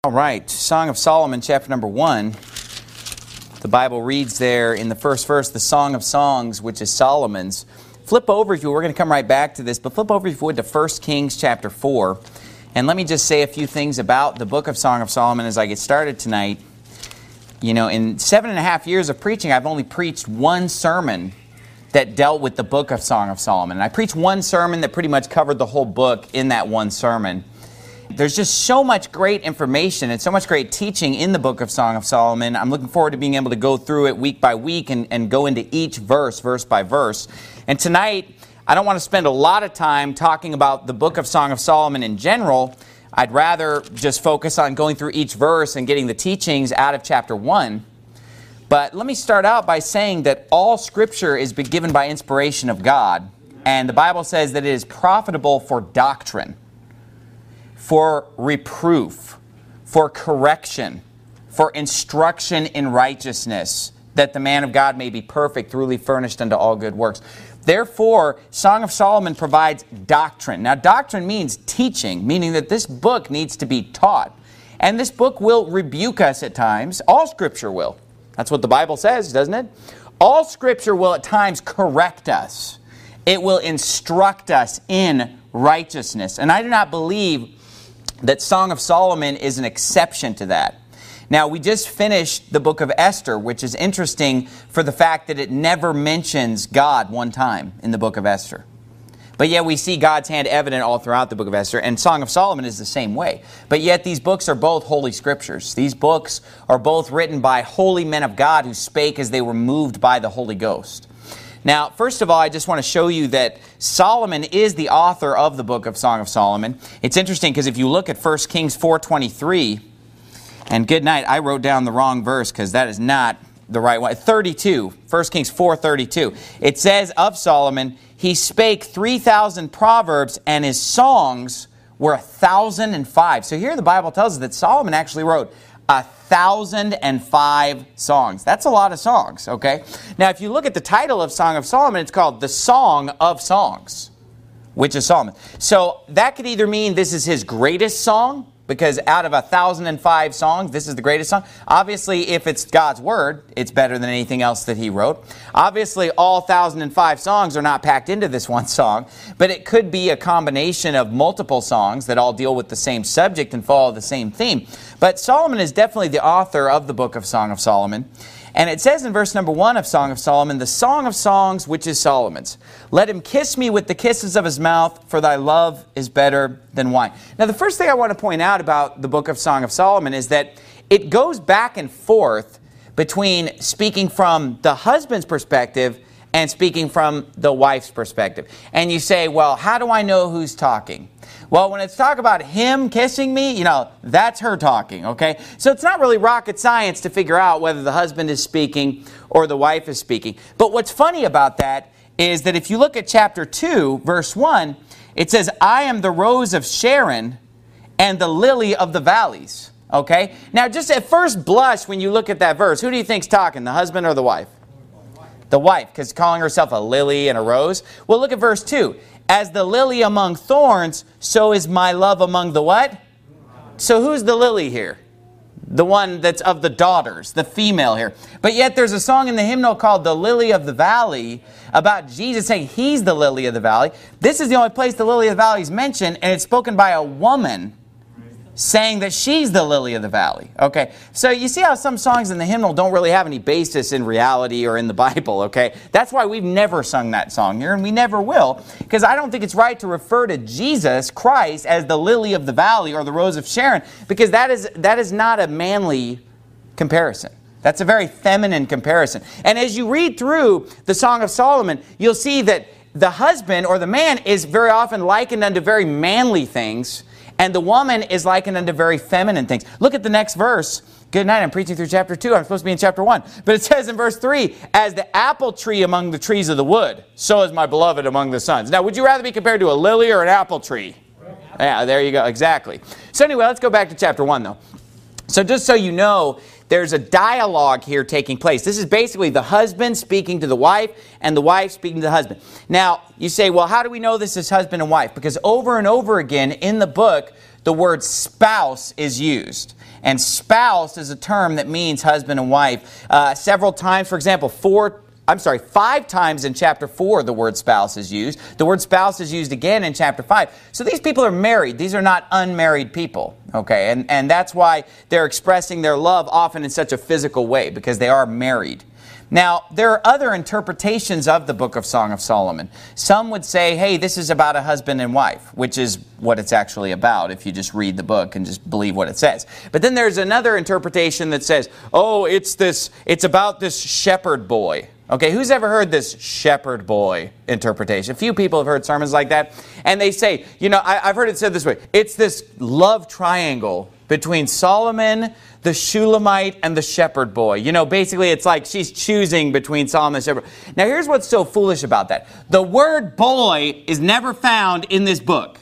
All right, Song of Solomon, chapter number 1. The Bible reads there in the first verse, the Song of Songs, which is Solomon's. Flip over, if you will. We're going to come right back to this, but flip over, if you would, to 1 Kings chapter 4. And let me just say a few things about the book of Song of Solomon as I get started tonight. You know, in 7.5 years of preaching, I've only preached one sermon that dealt with the book of Song of Solomon. And I preached one sermon that pretty much covered the whole book in that one sermon. There's just so much great information and so much great teaching in the book of Song of Solomon. I'm looking forward to being able to go through it week by week and go into each verse by verse. And tonight, I don't want to spend a lot of time talking about the book of Song of Solomon in general. I'd rather just focus on going through each verse and getting the teachings out of chapter 1. But let me start out by saying that all Scripture is given by inspiration of God. And the Bible says that it is profitable for doctrine, for reproof, for correction, for instruction in righteousness, that the man of God may be perfect, truly furnished unto all good works. Therefore, Song of Solomon provides doctrine. Now, doctrine means teaching, meaning that this book needs to be taught. And this book will rebuke us at times. All Scripture will. That's what the Bible says, doesn't it? All Scripture will at times correct us. It will instruct us in righteousness. And I do not believe that Song of Solomon is an exception to that. Now, we just finished the book of Esther, which is interesting for the fact that it never mentions God one time in the book of Esther. But yet we see God's hand evident all throughout the book of Esther, and Song of Solomon is the same way. But yet these books are both holy scriptures. These books are both written by holy men of God who spake as they were moved by the Holy Ghost. Now, first of all, I just want to show you that Solomon is the author of the book of Song of Solomon. It's interesting because if you look at 1 Kings 4:23, and good night, I wrote down the wrong verse because that is not the right one. 32, 1 Kings 4:32. It says of Solomon, he spake 3,000 proverbs, and his songs were 1,005. So here the Bible tells us that Solomon actually wrote 1,005 songs. That's a lot of songs, okay? Now, if you look at the title of Song of Solomon, it's called the Song of Songs, which is Solomon. So that could either mean this is his greatest song, because out of 1,005 songs, this is the greatest song. Obviously, if it's God's Word, it's better than anything else that He wrote. Obviously, all 1,005 songs are not packed into this one song, but it could be a combination of multiple songs that all deal with the same subject and follow the same theme. But Solomon is definitely the author of the book of Song of Solomon. And it says in verse number 1 of Song of Solomon, the Song of Songs, which is Solomon's. Let him kiss me with the kisses of his mouth, for thy love is better than wine. Now, the first thing I want to point out about the book of Song of Solomon is that it goes back and forth between speaking from the husband's perspective and speaking from the wife's perspective. And you say, well, how do I know who's talking? Well, when it's talk about him kissing me, that's her talking, okay? So it's not really rocket science to figure out whether the husband is speaking or the wife is speaking. But what's funny about that is that if you look at chapter 2, verse 1, it says, I am the rose of Sharon and the lily of the valleys, okay? Now, just at first blush, when you look at that verse, who do you think's talking, the husband or the wife? The wife, because calling herself a lily and a rose. Well, look at verse 2. As the lily among thorns, so is my love among the what? So who's the lily here? The one that's of the daughters, the female here. But yet there's a song in the hymnal called The Lily of the Valley about Jesus saying he's the lily of the valley. This is the only place the lily of the valley is mentioned, and it's spoken by a woman saying that she's the lily of the valley. Okay, so you see how some songs in the hymnal don't really have any basis in reality or in the Bible, okay? That's why we've never sung that song here, and we never will, because I don't think it's right to refer to Jesus Christ as the lily of the valley or the rose of Sharon, because that is not a manly comparison. That's a very feminine comparison. And as you read through the Song of Solomon, you'll see that the husband or the man is very often likened unto very manly things, and the woman is likened unto very feminine things. Look at the next verse. Good night, I'm preaching through chapter 2. I'm supposed to be in chapter 1. But it says in verse 3, as the apple tree among the trees of the wood, so is my beloved among the sons. Now, would you rather be compared to a lily or an apple tree? Yeah, there you go. Exactly. So anyway, let's go back to chapter 1, though. So just so you know, there's a dialogue here taking place. This is basically the husband speaking to the wife and the wife speaking to the husband. Now, you say, well, how do we know this is husband and wife? Because over and over again in the book, the word spouse is used. And spouse is a term that means husband and wife. Several times, for example, 5 times in chapter 4 the word spouse is used. The word spouse is used again in chapter 5. So these people are married. These are not unmarried people. Okay, and that's why they're expressing their love often in such a physical way, because they are married. Now, there are other interpretations of the book of Song of Solomon. Some would say, hey, this is about a husband and wife, which is what it's actually about if you just read the book and just believe what it says. But then there's another interpretation that says, oh, it's about this shepherd boy. Okay, who's ever heard this shepherd boy interpretation? A few people have heard sermons like that. And they say, I've heard it said this way. It's this love triangle between Solomon, the Shulamite, and the shepherd boy. Basically it's like she's choosing between Solomon and the shepherd. Now here's what's so foolish about that. The word boy is never found in this book.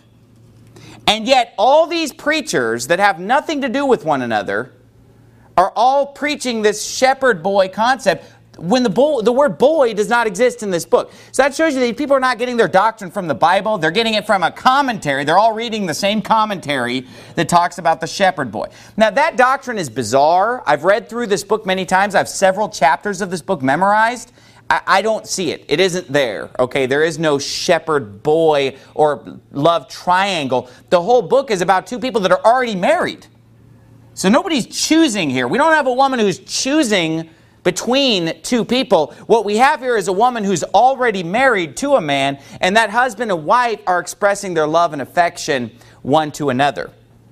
And yet all these preachers that have nothing to do with one another are all preaching this shepherd boy concept, when the word boy does not exist in this book. So that shows you that people are not getting their doctrine from the Bible. They're getting it from a commentary. They're all reading the same commentary that talks about the shepherd boy. Now that doctrine is bizarre. I've read through this book many times. I have several chapters of this book memorized. I don't see it. It isn't there. Okay, there is no shepherd boy or love triangle. The whole book is about two people that are already married. So nobody's choosing here. We don't have a woman who's choosing between two people. What we have here is a woman who's already married to a man, and that husband and wife are expressing their love and affection one to another.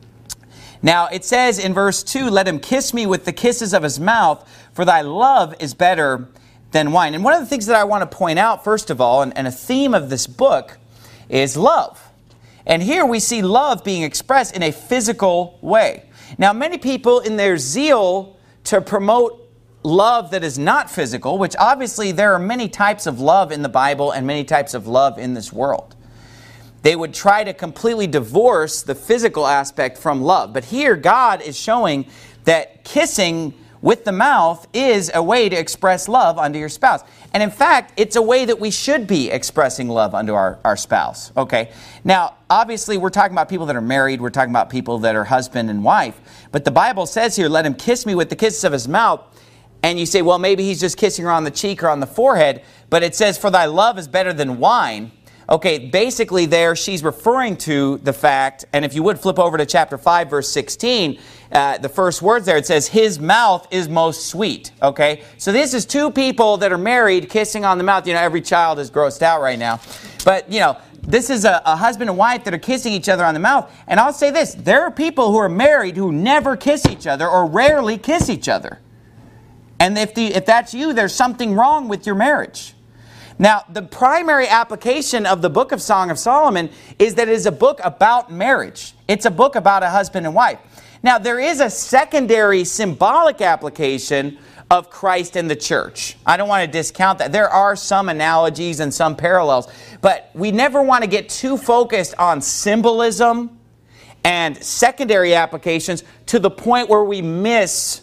Now it says in verse 2, let him kiss me with the kisses of his mouth, for thy love is better than wine. And one of the things that I want to point out, first of all, and a theme of this book, is love. And here we see love being expressed in a physical way. Now many people, in their zeal to promote love that is not physical, which obviously there are many types of love in the Bible and many types of love in this world, they would try to completely divorce the physical aspect from love. But here God is showing that kissing with the mouth is a way to express love unto your spouse. And in fact, it's a way that we should be expressing love unto our spouse. Okay. Now, obviously, we're talking about people that are married. We're talking about people that are husband and wife. But the Bible says here, let him kiss me with the kisses of his mouth. And you say, well, maybe he's just kissing her on the cheek or on the forehead. But it says, for thy love is better than wine. Okay, basically there she's referring to the fact, and if you would flip over to chapter 5, verse 16, the first words there, it says, his mouth is most sweet. Okay, so this is two people that are married kissing on the mouth. Every child is grossed out right now. But, this is a husband and wife that are kissing each other on the mouth. And I'll say this, there are people who are married who never kiss each other or rarely kiss each other. And if that's you, there's something wrong with your marriage. Now, the primary application of the book of Song of Solomon is that it is a book about marriage. It's a book about a husband and wife. Now, there is a secondary symbolic application of Christ and the church. I don't want to discount that. There are some analogies and some parallels, but we never want to get too focused on symbolism and secondary applications to the point where we miss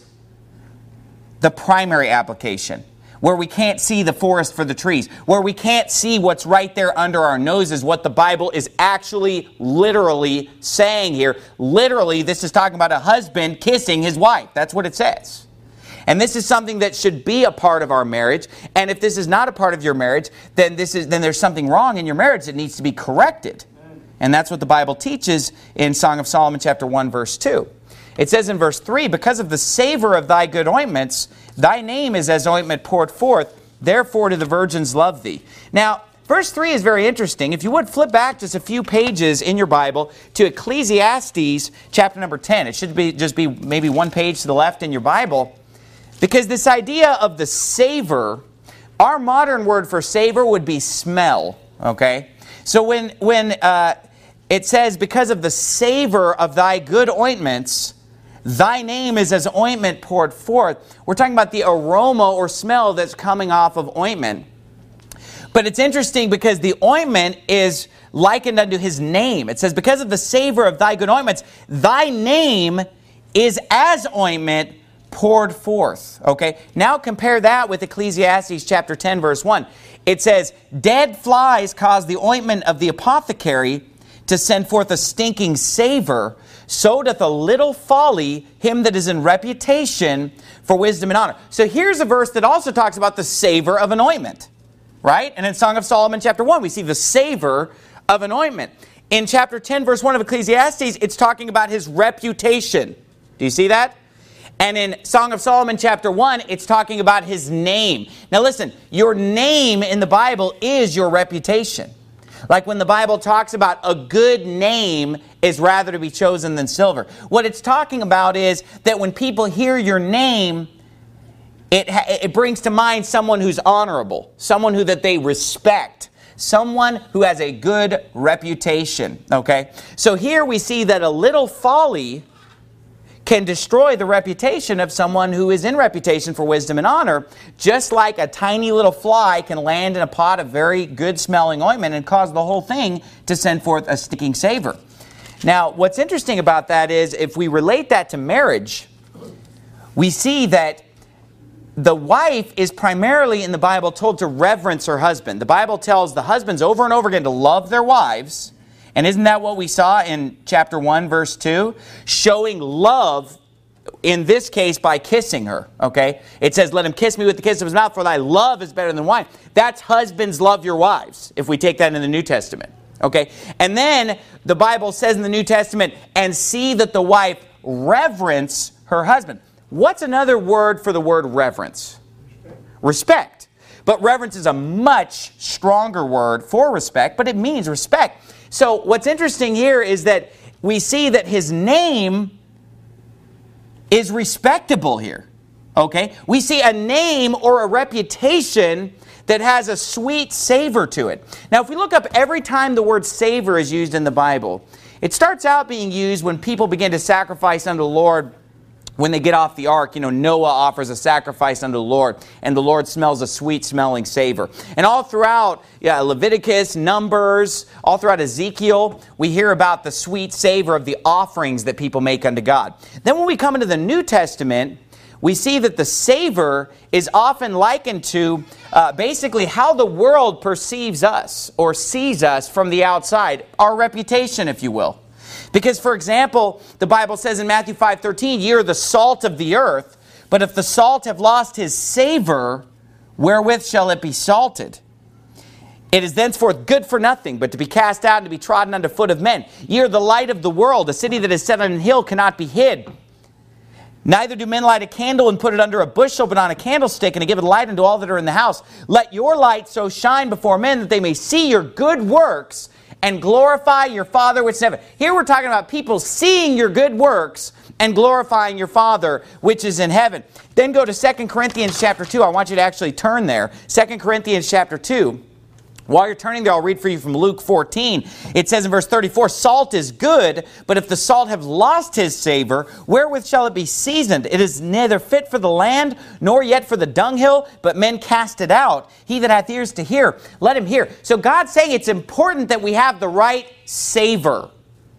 the primary application, where we can't see the forest for the trees, where we can't see what's right there under our noses, what the Bible is actually literally saying here. Literally, this is talking about a husband kissing his wife. That's what it says. And this is something that should be a part of our marriage. And if this is not a part of your marriage, then there's something wrong in your marriage that needs to be corrected. And that's what the Bible teaches in Song of Solomon chapter 1, verse 2. It says in verse 3, because of the savor of thy good ointments, thy name is as ointment poured forth, therefore do the virgins love thee. Now, verse 3 is very interesting. If you would flip back just a few pages in your Bible to Ecclesiastes chapter number 10. It should just be maybe one page to the left in your Bible. Because this idea of the savor, our modern word for savor would be smell. Okay? So when it says, because of the savor of thy good ointments, thy name is as ointment poured forth. We're talking about the aroma or smell that's coming off of ointment. But it's interesting because the ointment is likened unto his name. It says, because of the savor of thy good ointments, thy name is as ointment poured forth. Okay, now compare that with Ecclesiastes chapter 10, verse 1. It says, dead flies cause the ointment of the apothecary to send forth a stinking savor, so doth a little folly him that is in reputation for wisdom and honor. So here's a verse that also talks about the savor of an ointment, right? And in Song of Solomon chapter 1, we see the savor of an ointment. In chapter 10, verse 1 of Ecclesiastes, it's talking about his reputation. Do you see that? And in Song of Solomon chapter 1, it's talking about his name. Now listen, your name in the Bible is your reputation. Like when the Bible talks about a good name is rather to be chosen than silver. What it's talking about is that when people hear your name, it brings to mind someone who's honorable, someone who that they respect, someone who has a good reputation. Okay? So here we see that a little folly can destroy the reputation of someone who is in reputation for wisdom and honor, just like a tiny little fly can land in a pot of very good smelling ointment and cause the whole thing to send forth a sticking savor. Now, what's interesting about that is if we relate that to marriage, we see that the wife is primarily in the Bible told to reverence her husband. The Bible tells the husbands over and over again to love their wives. And isn't that what we saw in chapter 1, verse 2? Showing love, in this case, by kissing her. Okay? It says, let him kiss me with the kiss of his mouth, for thy love is better than wine. That's husbands love your wives, if we take that in the New Testament. Okay? And then the Bible says in the New Testament, and see that the wife reverence her husband. What's another word for the word reverence? Respect. But reverence is a much stronger word for respect, but it means respect. So what's interesting here is that we see that his name is respectable here. Okay? We see a name or a reputation that has a sweet savor to it. Now if we look up every time the word savor is used in the Bible, it starts out being used when people begin to sacrifice unto the Lord. When they get off the ark, Noah offers a sacrifice unto the Lord, and the Lord smells a sweet-smelling savor. And all throughout Leviticus, Numbers, all throughout Ezekiel, we hear about the sweet savor of the offerings that people make unto God. Then when we come into the New Testament, we see that the savor is often likened to basically how the world perceives us or sees us from the outside, our reputation, if you will. Because, for example, the Bible says in Matthew 5:13, ye are the salt of the earth, but if the salt have lost his savor, wherewith shall it be salted? It is thenceforth good for nothing, but to be cast out and to be trodden under foot of men. Ye are the light of the world. A city that is set on an hill cannot be hid. Neither do men light a candle and put it under a bushel, but on a candlestick, and to give it light unto all that are in the house. Let your light so shine before men that they may see your good works and glorify your Father which is in heaven. Here we're talking about people seeing your good works and glorifying your Father which is in heaven. Then go to 2 Corinthians chapter 2. I want you to actually turn there. 2 Corinthians chapter 2. While you're turning there, I'll read for you from Luke 14. It says in verse 34, salt is good, but if the salt have lost his savor, wherewith shall it be seasoned? It is neither fit for the land, nor yet for the dunghill, but men cast it out. He that hath ears to hear, let him hear. So God's saying it's important that we have the right savor.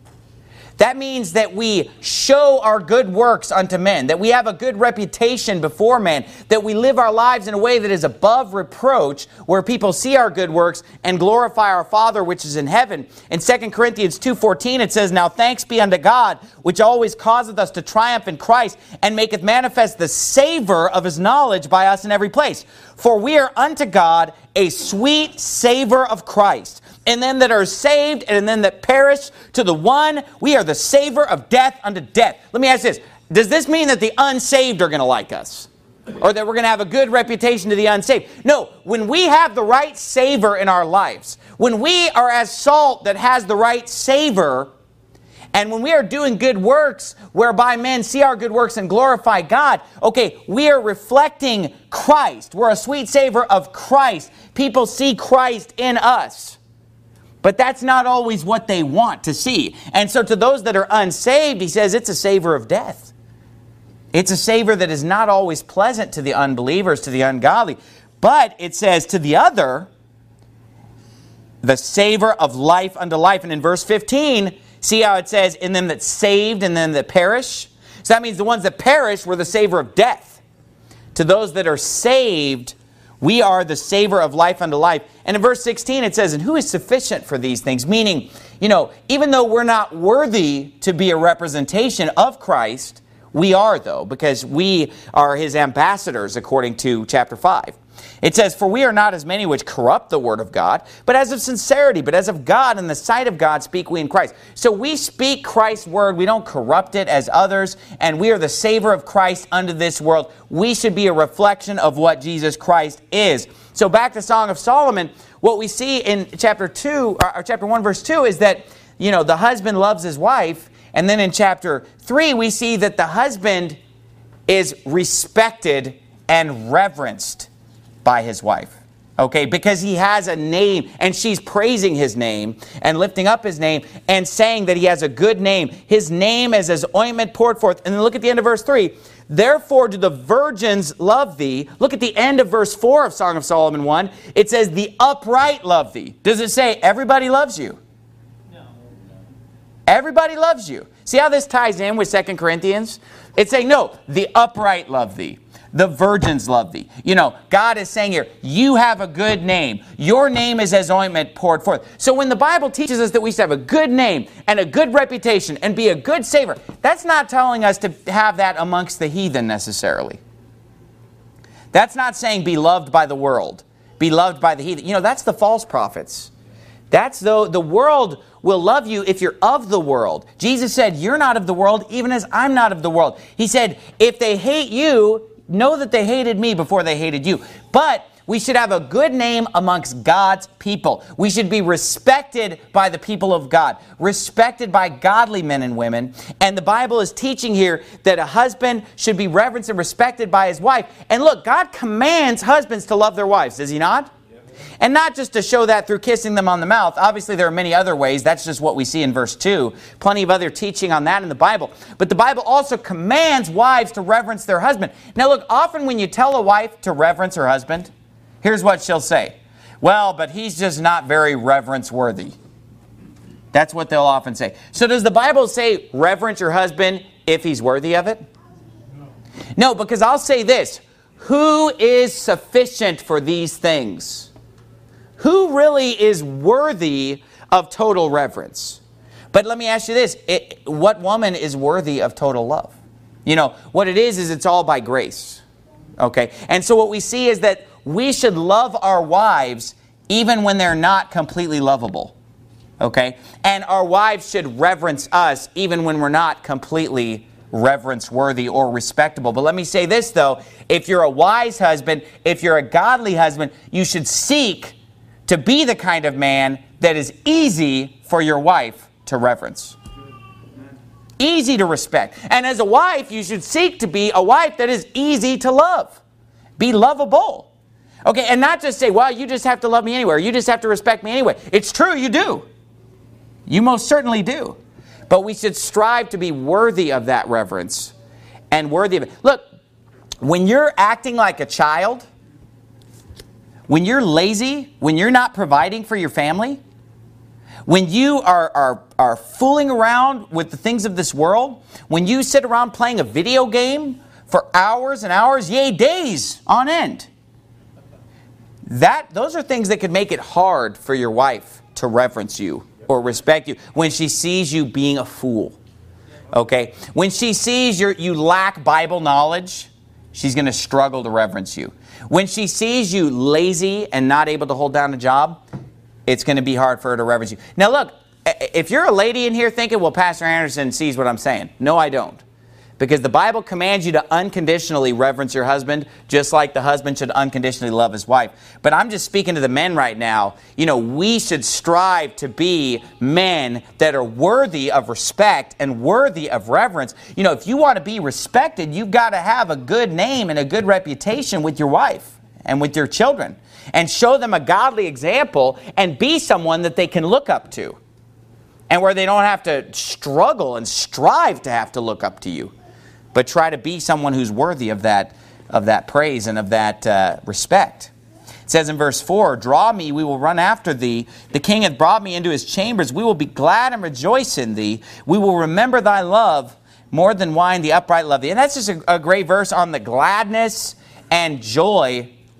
That means that we show our good works unto men, that we have a good reputation before men, that we live our lives in a way that is above reproach, where people see our good works and glorify our Father which is in heaven. In 2 Corinthians 2:14 it says, now thanks be unto God, which always causeth us to triumph in Christ, and maketh manifest the savor of his knowledge by us in every place. For we are unto God a sweet savor of Christ. And them that are saved, and them that perish, to the one, we are the savor of death unto death. Let me ask this. Does this mean that the unsaved are going to like us? Or that we're going to have a good reputation to the unsaved? No. When we have the right savor in our lives, when we are as salt that has the right savor, and when we are doing good works whereby men see our good works and glorify God, okay, we are reflecting Christ. We're a sweet savor of Christ. People see Christ in us. But that's not always what they want to see. And so to those that are unsaved, he says it's a savor of death. It's a savor that is not always pleasant to the unbelievers, to the ungodly. But it says to the other, the savor of life unto life. And in verse 15, see how it says, in them that saved and them that perish? So that means the ones that perish were the savor of death. To those that are saved We are the savor of life unto life. And in verse 16 it says, and who is sufficient for these things? Meaning, even though we're not worthy to be a representation of Christ, we are though, because we are his ambassadors according to chapter 5. It says, for we are not as many which corrupt the word of God, but as of sincerity, but as of God, in the sight of God speak we in Christ. So we speak Christ's word, we don't corrupt it as others, and we are the savor of Christ unto this world. We should be a reflection of what Jesus Christ is. So back to Song of Solomon, what we see in chapter 1 verse 2 is that, the husband loves his wife, and then in chapter 3 we see that the husband is respected and reverenced by his wife. Okay, because he has a name and she's praising his name and lifting up his name and saying that he has a good name. His name is as ointment poured forth. And then look at the end of verse 3. Therefore do the virgins love thee. Look at the end of verse 4 of Song of Solomon 1. It says the upright love thee. Does it say everybody loves you? No. Everybody loves you. See how this ties in with 2 Corinthians? It's saying no, the upright love thee. The virgins love thee. God is saying here, you have a good name. Your name is as ointment poured forth. So when the Bible teaches us that we should have a good name and a good reputation and be a good savor, that's not telling us to have that amongst the heathen necessarily. That's not saying be loved by the world, be loved by the heathen. That's the false prophets. That's the world will love you if you're of the world. Jesus said, you're not of the world, even as I'm not of the world. He said, if they hate you, know that they hated me before they hated you. But we should have a good name amongst God's people. We should be respected by the people of God, respected by godly men and women. And the Bible is teaching here that a husband should be reverenced and respected by his wife. And look, God commands husbands to love their wives, does he not? And not just to show that through kissing them on the mouth. Obviously, there are many other ways. That's just what we see in verse 2. Plenty of other teaching on that in the Bible. But the Bible also commands wives to reverence their husband. Now look, often when you tell a wife to reverence her husband, here's what she'll say. Well, but he's just not very reverence worthy. That's what they'll often say. So does the Bible say reverence your husband if he's worthy of it? No, because I'll say this. Who is sufficient for these things? Who really is worthy of total reverence? But let me ask you this. What woman is worthy of total love? What it is it's all by grace. Okay? And so what we see is that we should love our wives even when they're not completely lovable. Okay? And our wives should reverence us even when we're not completely reverence worthy or respectable. But let me say this though. If you're a wise husband, if you're a godly husband, you should seek to be the kind of man that is easy for your wife to reverence. Easy to respect. And as a wife, you should seek to be a wife that is easy to love. Be lovable. Okay, and not just say, well, you just have to love me anyway, or you just have to respect me anyway. It's true, you do. You most certainly do. But we should strive to be worthy of that reverence and worthy of it. Look, when you're acting like a child, when you're lazy, when you're not providing for your family, when you are fooling around with the things of this world, when you sit around playing a video game for hours and hours, yea, days on end, those are things that could make it hard for your wife to reverence you or respect you when she sees you being a fool. Okay? When she sees you lack Bible knowledge, she's going to struggle to reverence you. When she sees you lazy and not able to hold down a job, it's going to be hard for her to reverence you. Now look, if you're a lady in here thinking, well, Pastor Anderson sees what I'm saying. No, I don't. Because the Bible commands you to unconditionally reverence your husband, just like the husband should unconditionally love his wife. But I'm just speaking to the men right now. We should strive to be men that are worthy of respect and worthy of reverence. If you want to be respected, you've got to have a good name and a good reputation with your wife and with your children. And show them a godly example and be someone that they can look up to. And where they don't have to struggle and strive to have to look up to you. But try to be someone who's worthy of that praise and of that respect. It says in verse 4, draw me, we will run after thee. The king hath brought me into his chambers. We will be glad and rejoice in thee. We will remember thy love more than wine, the upright love thee. And that's just a great verse on the gladness and joy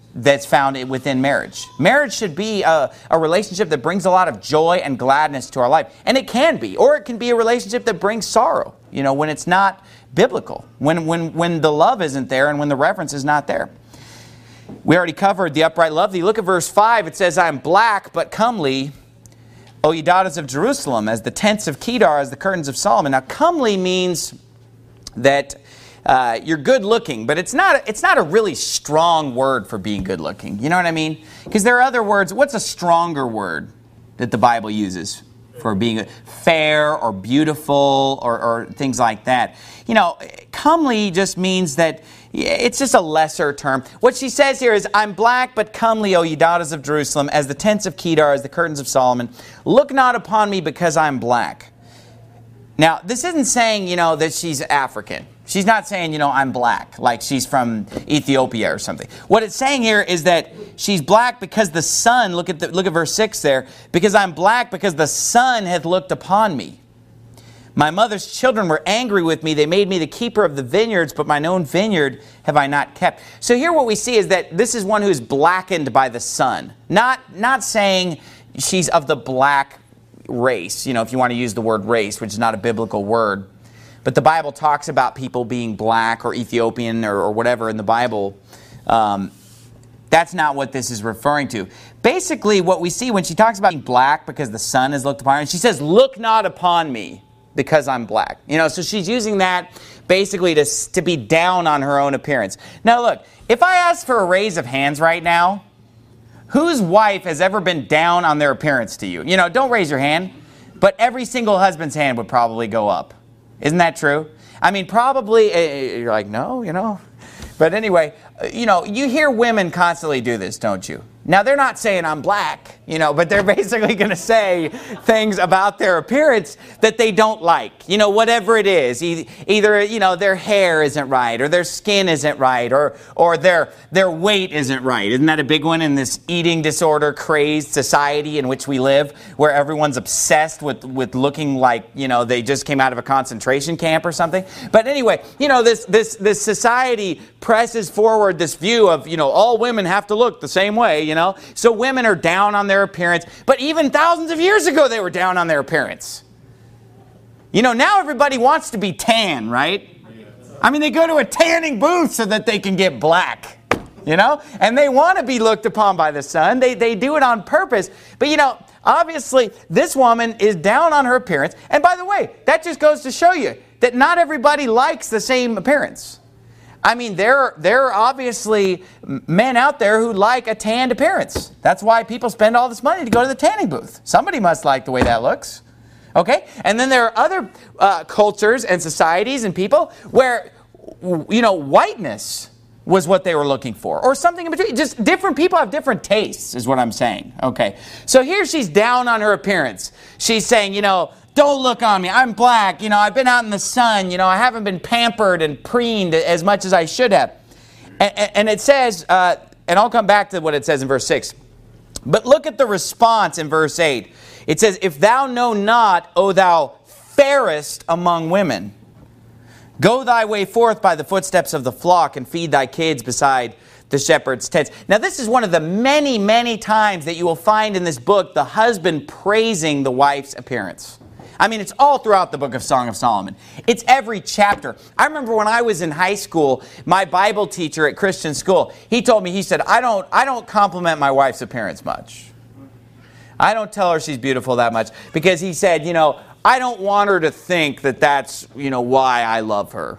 that's found within marriage. Marriage should be a relationship that brings a lot of joy and gladness to our life. And it can be. Or it can be a relationship that brings sorrow, when it's not biblical. When the love isn't there and when the reverence is not there. We already covered the upright love. You look at verse 5, it says, I am black but comely, O ye daughters of Jerusalem, as the tents of Kedar, as the curtains of Solomon. Now, comely means that you're good looking, but it's not a really strong word for being good looking. You know what I mean? Because there are other words. What's a stronger word that the Bible uses for being fair or beautiful or things like that? Comely just means that it's just a lesser term. What she says here is, I'm black but comely, O ye daughters of Jerusalem, as the tents of Kedar, as the curtains of Solomon. Look not upon me because I'm black. Now, this isn't saying, that she's African. She's not saying, I'm black, like she's from Ethiopia or something. What it's saying here is that she's black because the sun, look at verse 6 there, because I'm black because the sun hath looked upon me. My mother's children were angry with me. They made me the keeper of the vineyards, but mine own vineyard have I not kept. So here what we see is that this is one who's blackened by the sun. Not saying she's of the black race, if you want to use the word race, which is not a biblical word. But the Bible talks about people being black or Ethiopian or whatever in the Bible. That's not what this is referring to. Basically, what we see when she talks about being black because the sun has looked upon her, she says, look not upon me because I'm black. So she's using that basically to be down on her own appearance. Now look, if I ask for a raise of hands right now, whose wife has ever been down on their appearance to you? Don't raise your hand, but every single husband's hand would probably go up. Isn't that true? I mean, probably, you're like, no, But anyway, you hear women constantly do this, don't you? Now, they're not saying I'm black, but they're basically going to say things about their appearance that they don't like. Whatever it is. Either, their hair isn't right, or their skin isn't right, or their weight isn't right. Isn't that a big one in this eating disorder crazed society in which we live, where everyone's obsessed with looking like, they just came out of a concentration camp or something? But anyway, this society presses forward this view of, all women have to look the same way, So women are down on their appearance. But even thousands of years ago, they were down on their appearance. Now everybody wants to be tan, right? I mean, they go to a tanning booth so that they can get black, And they want to be looked upon by the sun. They do it on purpose. But, obviously, this woman is down on her appearance. And by the way, that just goes to show you that not everybody likes the same appearance. I mean, there are obviously men out there who like a tanned appearance. That's why people spend all this money to go to the tanning booth. Somebody must like the way that looks. Okay? And then there are other cultures and societies and people where, whiteness was what they were looking for. Or something in between. Just different people have different tastes, is what I'm saying. Okay? So here she's down on her appearance. She's saying, don't look on me. I'm black. I've been out in the sun. I haven't been pampered and preened as much as I should have. And it says, and I'll come back to what it says in verse 6. But look at the response in verse 8. It says, if thou know not, O thou fairest among women, go thy way forth by the footsteps of the flock and feed thy kids beside the shepherd's tents. Now, this is one of the many, many times that you will find in this book the husband praising the wife's appearance. I mean, it's all throughout the book of Song of Solomon. It's every chapter. I remember when I was in high school, my Bible teacher at Christian school, he told me, he said, I don't compliment my wife's appearance much. I don't tell her she's beautiful that much because he said, I don't want her to think that that's, why I love her.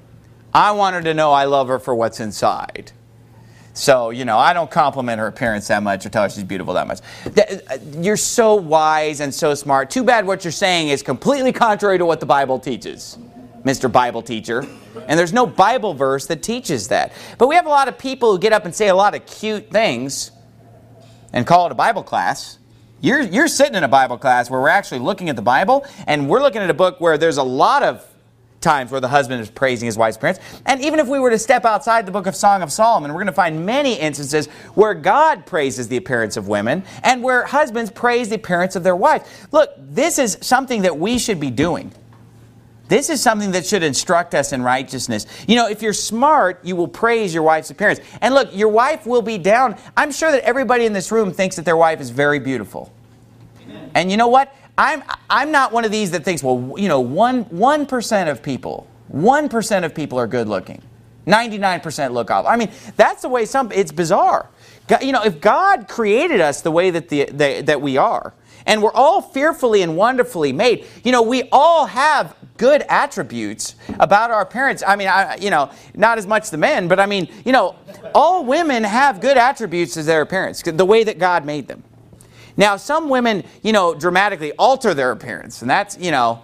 I want her to know I love her for what's inside. So, I don't compliment her appearance that much or tell her she's beautiful that much. You're so wise and so smart. Too bad what you're saying is completely contrary to what the Bible teaches, Mr. Bible teacher. And there's no Bible verse that teaches that. But we have a lot of people who get up and say a lot of cute things and call it a Bible class. You're sitting in a Bible class where we're actually looking at the Bible, and we're looking at a book where there's a lot of times where the husband is praising his wife's appearance. And even if we were to step outside the book of Song of Solomon, we're going to find many instances where God praises the appearance of women and where husbands praise the appearance of their wives. Look, this is something that we should be doing. this is something that should instruct us in righteousness. You know, if you're smart, you will praise your wife's appearance. And look, your wife will be down. I'm sure that everybody in this room thinks that their wife is very beautiful. Amen. And you know what? I'm not one of these that thinks, well, you know, 1% of people, 1% of people are good looking. 99% look awful. I mean, that's the way it's bizarre. You know, if God created us the way that we are, and we're all fearfully and wonderfully made, you know, we all have good attributes about our appearance. I mean, you know, not as much the men, but I mean, you know, all women have good attributes as their appearance, the way that God made them. Now, some women, you know, dramatically alter their appearance, and that's, you know,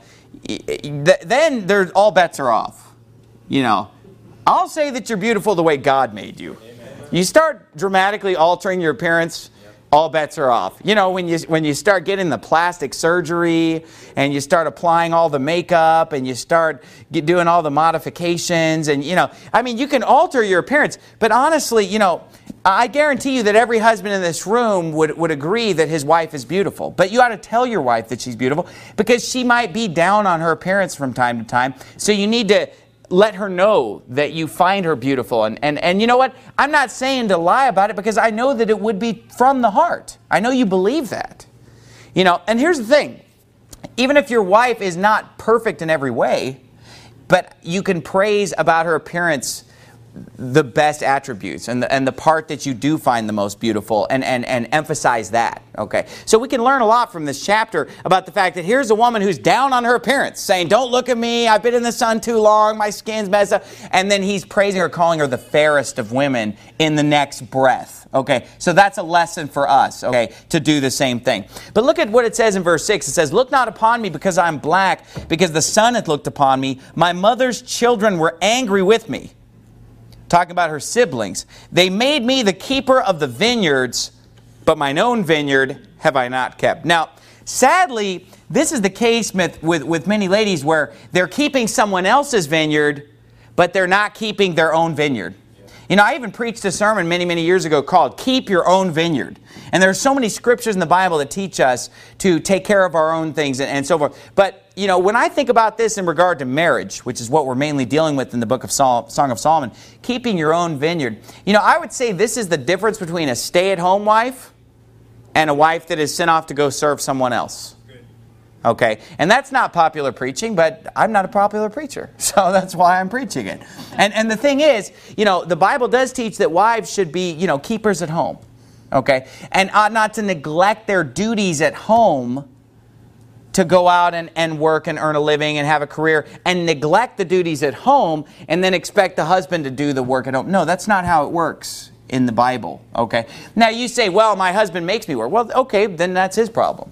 then all bets are off. You know, I'll say that you're beautiful the way God made you. Amen. You start dramatically altering your appearance, all bets are off. You know, when you start getting the plastic surgery and you start applying all the makeup and you start doing all the modifications and, you know, I mean, you can alter your appearance. But honestly, you know, I guarantee you that every husband in this room would agree that his wife is beautiful. But you ought to tell your wife that she's beautiful because she might be down on her appearance from time to time. So you need to let her know that you find her beautiful. And you know what? I'm not saying to lie about it because I know that it would be from the heart. I know you believe that. You know, and here's the thing. Even if your wife is not perfect in every way, but you can praise about her appearance the best attributes and the part that you do find the most beautiful and emphasize that. Okay, so we can learn a lot from this chapter about the fact that here's a woman who's down on her appearance, saying, don't look at me, I've been in the sun too long, my skin's messed up. And then he's praising her, calling her the fairest of women in the next breath. Okay, so that's a lesson for us, okay, to do the same thing. But look at what it says in verse 6. It says, look not upon me because I'm black, because the sun hath looked upon me. My mother's children were angry with me. Talking about her siblings. They made me the keeper of the vineyards, but mine own vineyard have I not kept. Now, sadly, this is the case with many ladies where they're keeping someone else's vineyard, but they're not keeping their own vineyard. You know, I even preached a sermon many, many years ago called Keep Your Own Vineyard. And there are so many scriptures in the Bible that teach us to take care of our own things and so forth. But, you know, when I think about this in regard to marriage, which is what we're mainly dealing with in the book of Song of Solomon, keeping your own vineyard, you know, I would say this is the difference between a stay-at-home wife and a wife that is sent off to go serve someone else. Okay, and that's not popular preaching, but I'm not a popular preacher, so that's why I'm preaching it. And the thing is, you know, the Bible does teach that wives should be, you know, keepers at home, okay, and ought not to neglect their duties at home to go out and work and earn a living and have a career and neglect the duties at home and then expect the husband to do the work at home. No, that's not how it works in the Bible, okay? Now you say, well, my husband makes me work. Well, okay, then that's his problem.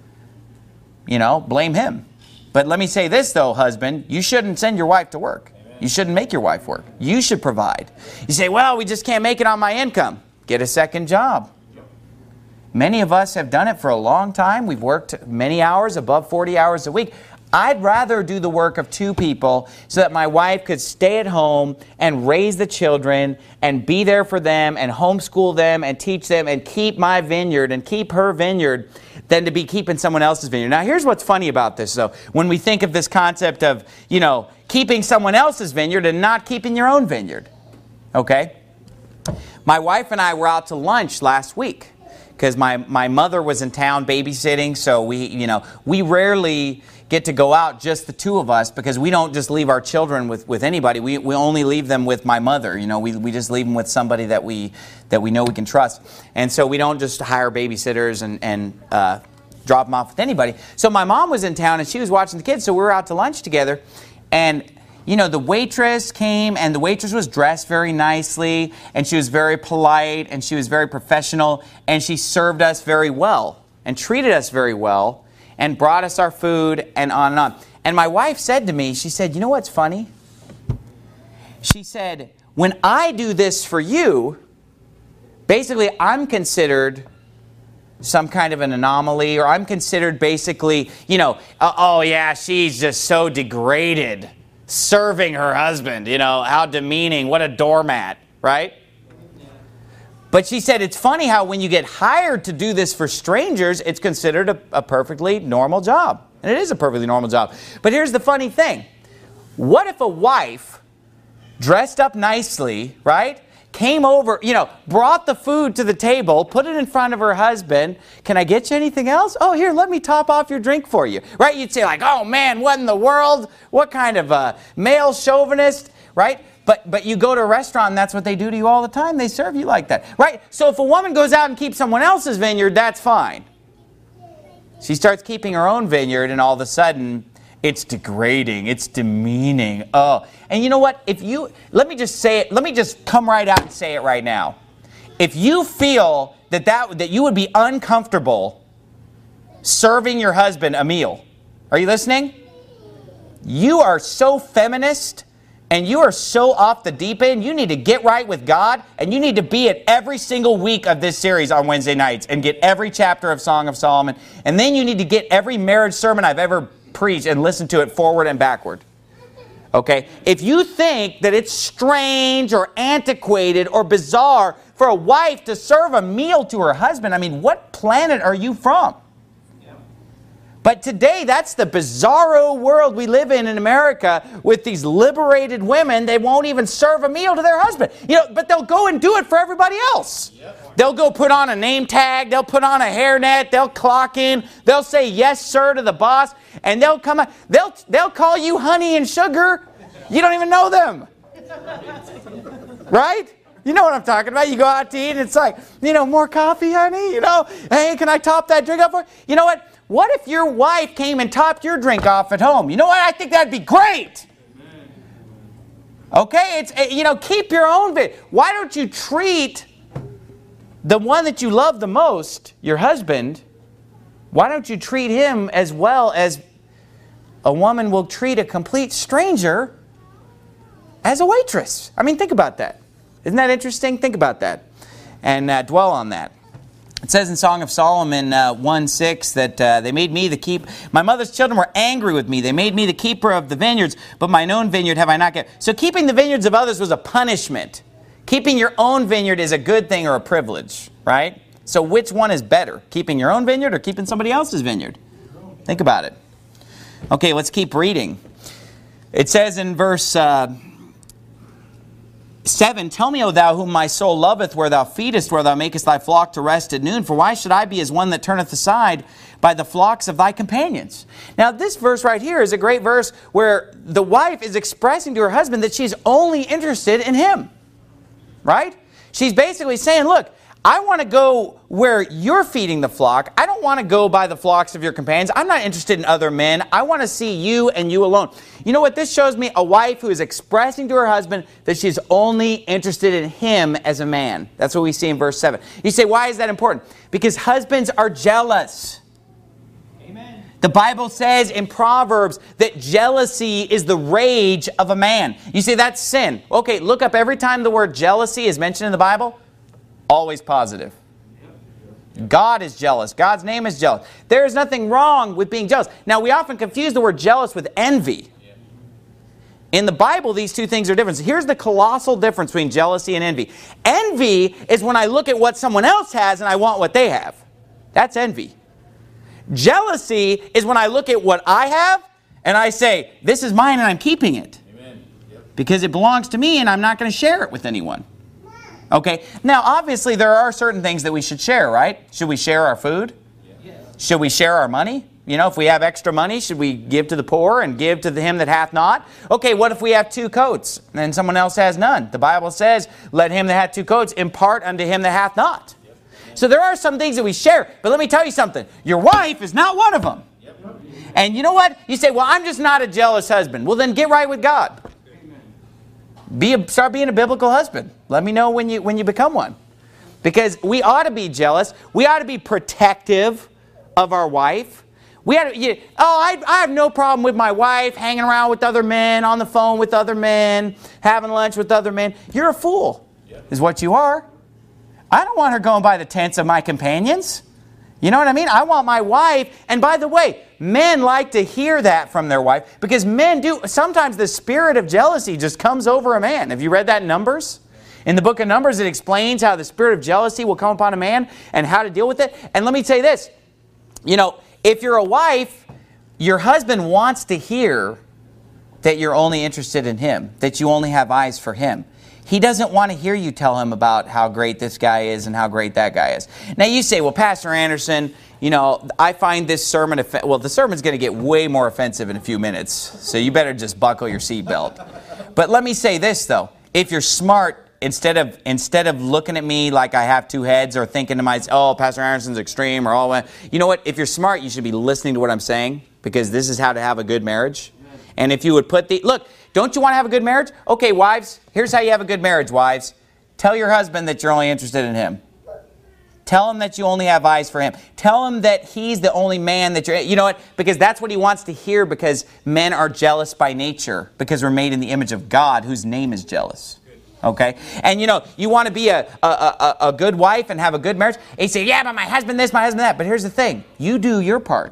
You know, blame him. But let me say this, though, husband. You shouldn't send your wife to work. Amen. You shouldn't make your wife work. You should provide. You say, well, we just can't make it on my income. Get a second job. Yep. Many of us have done it for a long time. We've worked many hours, above 40 hours a week. I'd rather do the work of two people so that my wife could stay at home and raise the children and be there for them and homeschool them and teach them and keep my vineyard and keep her vineyard than to be keeping someone else's vineyard. Now, here's what's funny about this, though. When we think of this concept of, you know, keeping someone else's vineyard and not keeping your own vineyard, okay? My wife and I were out to lunch last week because my mother was in town babysitting, so we rarely get to go out, just the two of us, because we don't just leave our children with anybody. We only leave them with my mother. You know, we just leave them with somebody that we know we can trust. And so we don't just hire babysitters and drop them off with anybody. So my mom was in town and she was watching the kids, so we were out to lunch together. And, you know, the waitress came and the waitress was dressed very nicely and she was very polite and she was very professional and she served us very well and treated us very well and brought us our food and on and on. And my wife said to me, she said, you know what's funny? She said, when I do this for you, basically I'm considered some kind of an anomaly, or I'm considered basically, you know, oh yeah, she's just so degraded, serving her husband, you know, how demeaning, what a doormat, right? But she said it's funny how when you get hired to do this for strangers, it's considered a perfectly normal job. And it is a perfectly normal job. But here's the funny thing. What if a wife, dressed up nicely, right, came over, brought the food to the table, put it in front of her husband. Can I get you anything else? Oh, here, let me top off your drink for you. Right? You'd say like, oh man, what in the world? What kind of a male chauvinist, right? But you go to a restaurant and that's what they do to you all the time. They serve you like that, right? So if a woman goes out and keeps someone else's vineyard, that's fine. She starts keeping her own vineyard and all of a sudden it's degrading, it's demeaning. Oh, and you know what? Let me just say it, let me just come right out and say it right now. If you feel that you would be uncomfortable serving your husband a meal, are you listening? You are so feminist and you are so off the deep end, you need to get right with God and you need to be at every single week of this series on Wednesday nights and get every chapter of Song of Solomon. And then you need to get every marriage sermon I've ever preach and listen to it forward and backward. Okay? If you think that it's strange or antiquated or bizarre for a wife to serve a meal to her husband, I mean, what planet are you from? Yeah. But today, that's the bizarro world we live in America with these liberated women. They won't even serve a meal to their husband. But they'll go and do it for everybody else. Yep. They'll go put on a name tag. They'll put on a hairnet. They'll clock in. They'll say yes, sir, to the boss. And they'll come out. They'll call you honey and sugar. You don't even know them. Right? You know what I'm talking about. You go out to eat and it's like, more coffee, honey? Hey, can I top that drink up for you? You know what? What if your wife came and topped your drink off at home? You know what? I think that'd be great. Okay? Keep your own bit. Why don't you treat the one that you love the most, your husband, why don't you treat him as well as a woman will treat a complete stranger as a waitress? I mean, think about that. Isn't that interesting? Think about that and dwell on that. It says in Song of Solomon 1:6 that they made me my mother's children were angry with me. They made me the keeper of the vineyards, but mine own vineyard have I not kept. So keeping the vineyards of others was a punishment. Keeping your own vineyard is a good thing or a privilege, right? So which one is better? Keeping your own vineyard or keeping somebody else's vineyard? Think about it. Okay, let's keep reading. It says in verse 7, Tell me, O thou, whom my soul loveth, where thou feedest, where thou makest thy flock to rest at noon. For why should I be as one that turneth aside by the flocks of thy companions? Now, this verse right here is a great verse where the wife is expressing to her husband that she's only interested in him. Right? She's basically saying, look, I want to go where you're feeding the flock. I don't want to go by the flocks of your companions. I'm not interested in other men. I want to see you and you alone. You know what? This shows me a wife who is expressing to her husband that she's only interested in him as a man. That's what we see in verse 7. You say, why is that important? Because husbands are jealous. Amen. The Bible says in Proverbs that jealousy is the rage of a man. You say that's sin. Okay, look up every time the word jealousy is mentioned in the Bible. Always positive. God is jealous. God's name is jealous. There is nothing wrong with being jealous. Now, we often confuse the word jealous with envy. In the Bible, these two things are different. So here's the colossal difference between jealousy and envy. Envy is when I look at what someone else has and I want what they have. That's envy. Jealousy is when I look at what I have and I say, this is mine and I'm keeping it. Amen. Yep. Because it belongs to me and I'm not going to share it with anyone. Okay, now obviously there are certain things that we should share, right? Should we share our food? Yes. Should we share our money? If we have extra money, should we give to the poor and give to him that hath not? Okay, what if we have 2 coats and someone else has none? The Bible says, let him that hath 2 coats impart unto him that hath not. Yep. So there are some things that we share, but let me tell you something. Your wife is not one of them. Yep. And you know what? You say, well, I'm just not a jealous husband. Well, then get right with God. Start being a biblical husband. Let me know when you become one. Because we ought to be jealous. We ought to be protective of our wife. I have no problem with my wife hanging around with other men, on the phone with other men, having lunch with other men. You're a fool, is what you are. I don't want her going by the tents of my companions. You know what I mean? I want my wife, and by the way, men like to hear that from their wife because men do. Sometimes the spirit of jealousy just comes over a man. Have you read that in Numbers? In the book of Numbers, it explains how the spirit of jealousy will come upon a man and how to deal with it. And let me tell you this, if you're a wife, your husband wants to hear that you're only interested in him, that you only have eyes for him. He doesn't want to hear you tell him about how great this guy is and how great that guy is. Now you say, well, Pastor Anderson, I find this sermon, well, the sermon's going to get way more offensive in a few minutes, so you better just buckle your seatbelt. But let me say this, though. If you're smart, instead of looking at me like I have two heads or thinking to myself, oh, Pastor Anderson's extreme or all that, you know what? If you're smart, you should be listening to what I'm saying, because this is how to have a good marriage. And if you would look, don't you want to have a good marriage? Okay, wives, here's how you have a good marriage, wives. Tell your husband that you're only interested in him. Tell him that you only have eyes for him. Tell him that he's the only man that you know what? Because that's what he wants to hear, because men are jealous by nature, because we're made in the image of God, whose name is jealous. Okay? And you want to be a good wife and have a good marriage. And you say, yeah, but my husband this, my husband that. But here's the thing. You do your part.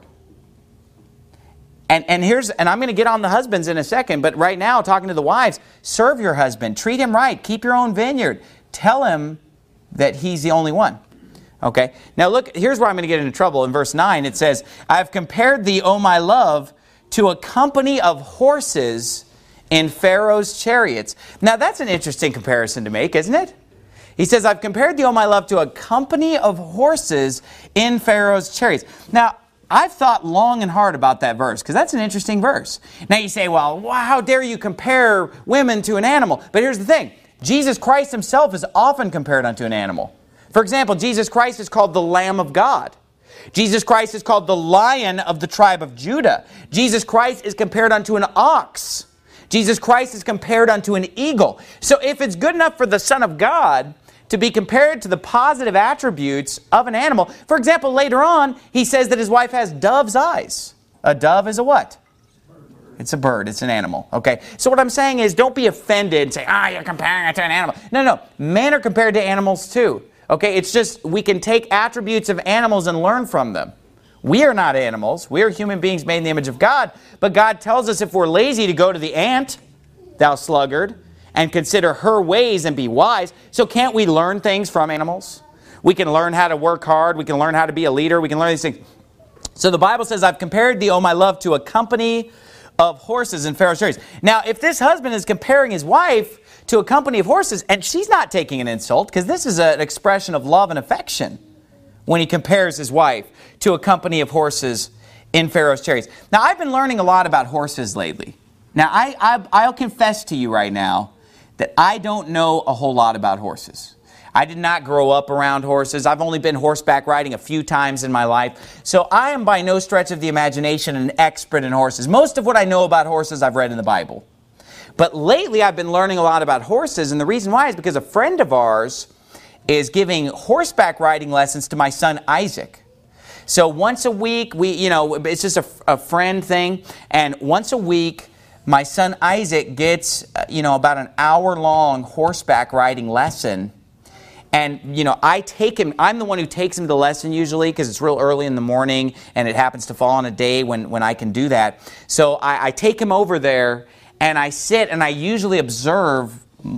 And I'm going to get on the husbands in a second, but right now, talking to the wives, serve your husband. Treat him right. Keep your own vineyard. Tell him that he's the only one. Okay? Now look, here's where I'm going to get into trouble. In verse 9, it says, I have compared thee, O my love, to a company of horses in Pharaoh's chariots. Now that's an interesting comparison to make, isn't it? He says, I've compared thee, O my love, to a company of horses in Pharaoh's chariots. Now, I've thought long and hard about that verse, because that's an interesting verse. Now you say, well, how dare you compare women to an animal? But here's the thing. Jesus Christ himself is often compared unto an animal. For example, Jesus Christ is called the Lamb of God. Jesus Christ is called the Lion of the tribe of Judah. Jesus Christ is compared unto an ox. Jesus Christ is compared unto an eagle. So if it's good enough for the Son of God to be compared to the positive attributes of an animal. For example, later on, he says that his wife has dove's eyes. A dove is a what? It's a bird. It's an animal. Okay? So what I'm saying is, don't be offended and say, you're comparing it to an animal. No. Men are compared to animals too. Okay? It's just, we can take attributes of animals and learn from them. We are not animals. We are human beings made in the image of God. But God tells us if we're lazy to go to the ant, thou sluggard, and consider her ways and be wise. So can't we learn things from animals? We can learn how to work hard. We can learn how to be a leader. We can learn these things. So the Bible says, I've compared thee, O my love, to a company of horses in Pharaoh's chariots. Now, if this husband is comparing his wife to a company of horses, and she's not taking an insult, because this is an expression of love and affection when he compares his wife to a company of horses in Pharaoh's chariots. Now, I've been learning a lot about horses lately. Now, I'll confess to you right now that I don't know a whole lot about horses. I did not grow up around horses. I've only been horseback riding a few times in my life. So I am by no stretch of the imagination an expert in horses. Most of what I know about horses I've read in the Bible. But lately I've been learning a lot about horses, and the reason why is because a friend of ours is giving horseback riding lessons to my son Isaac. So once a week, it's just a friend thing, and once a week, my son Isaac gets, about an hour-long horseback riding lesson. And, I take him, I'm the one who takes him to the lesson usually, because it's real early in the morning, and it happens to fall on a day when I can do that. So I take him over there, and I sit, and I usually observe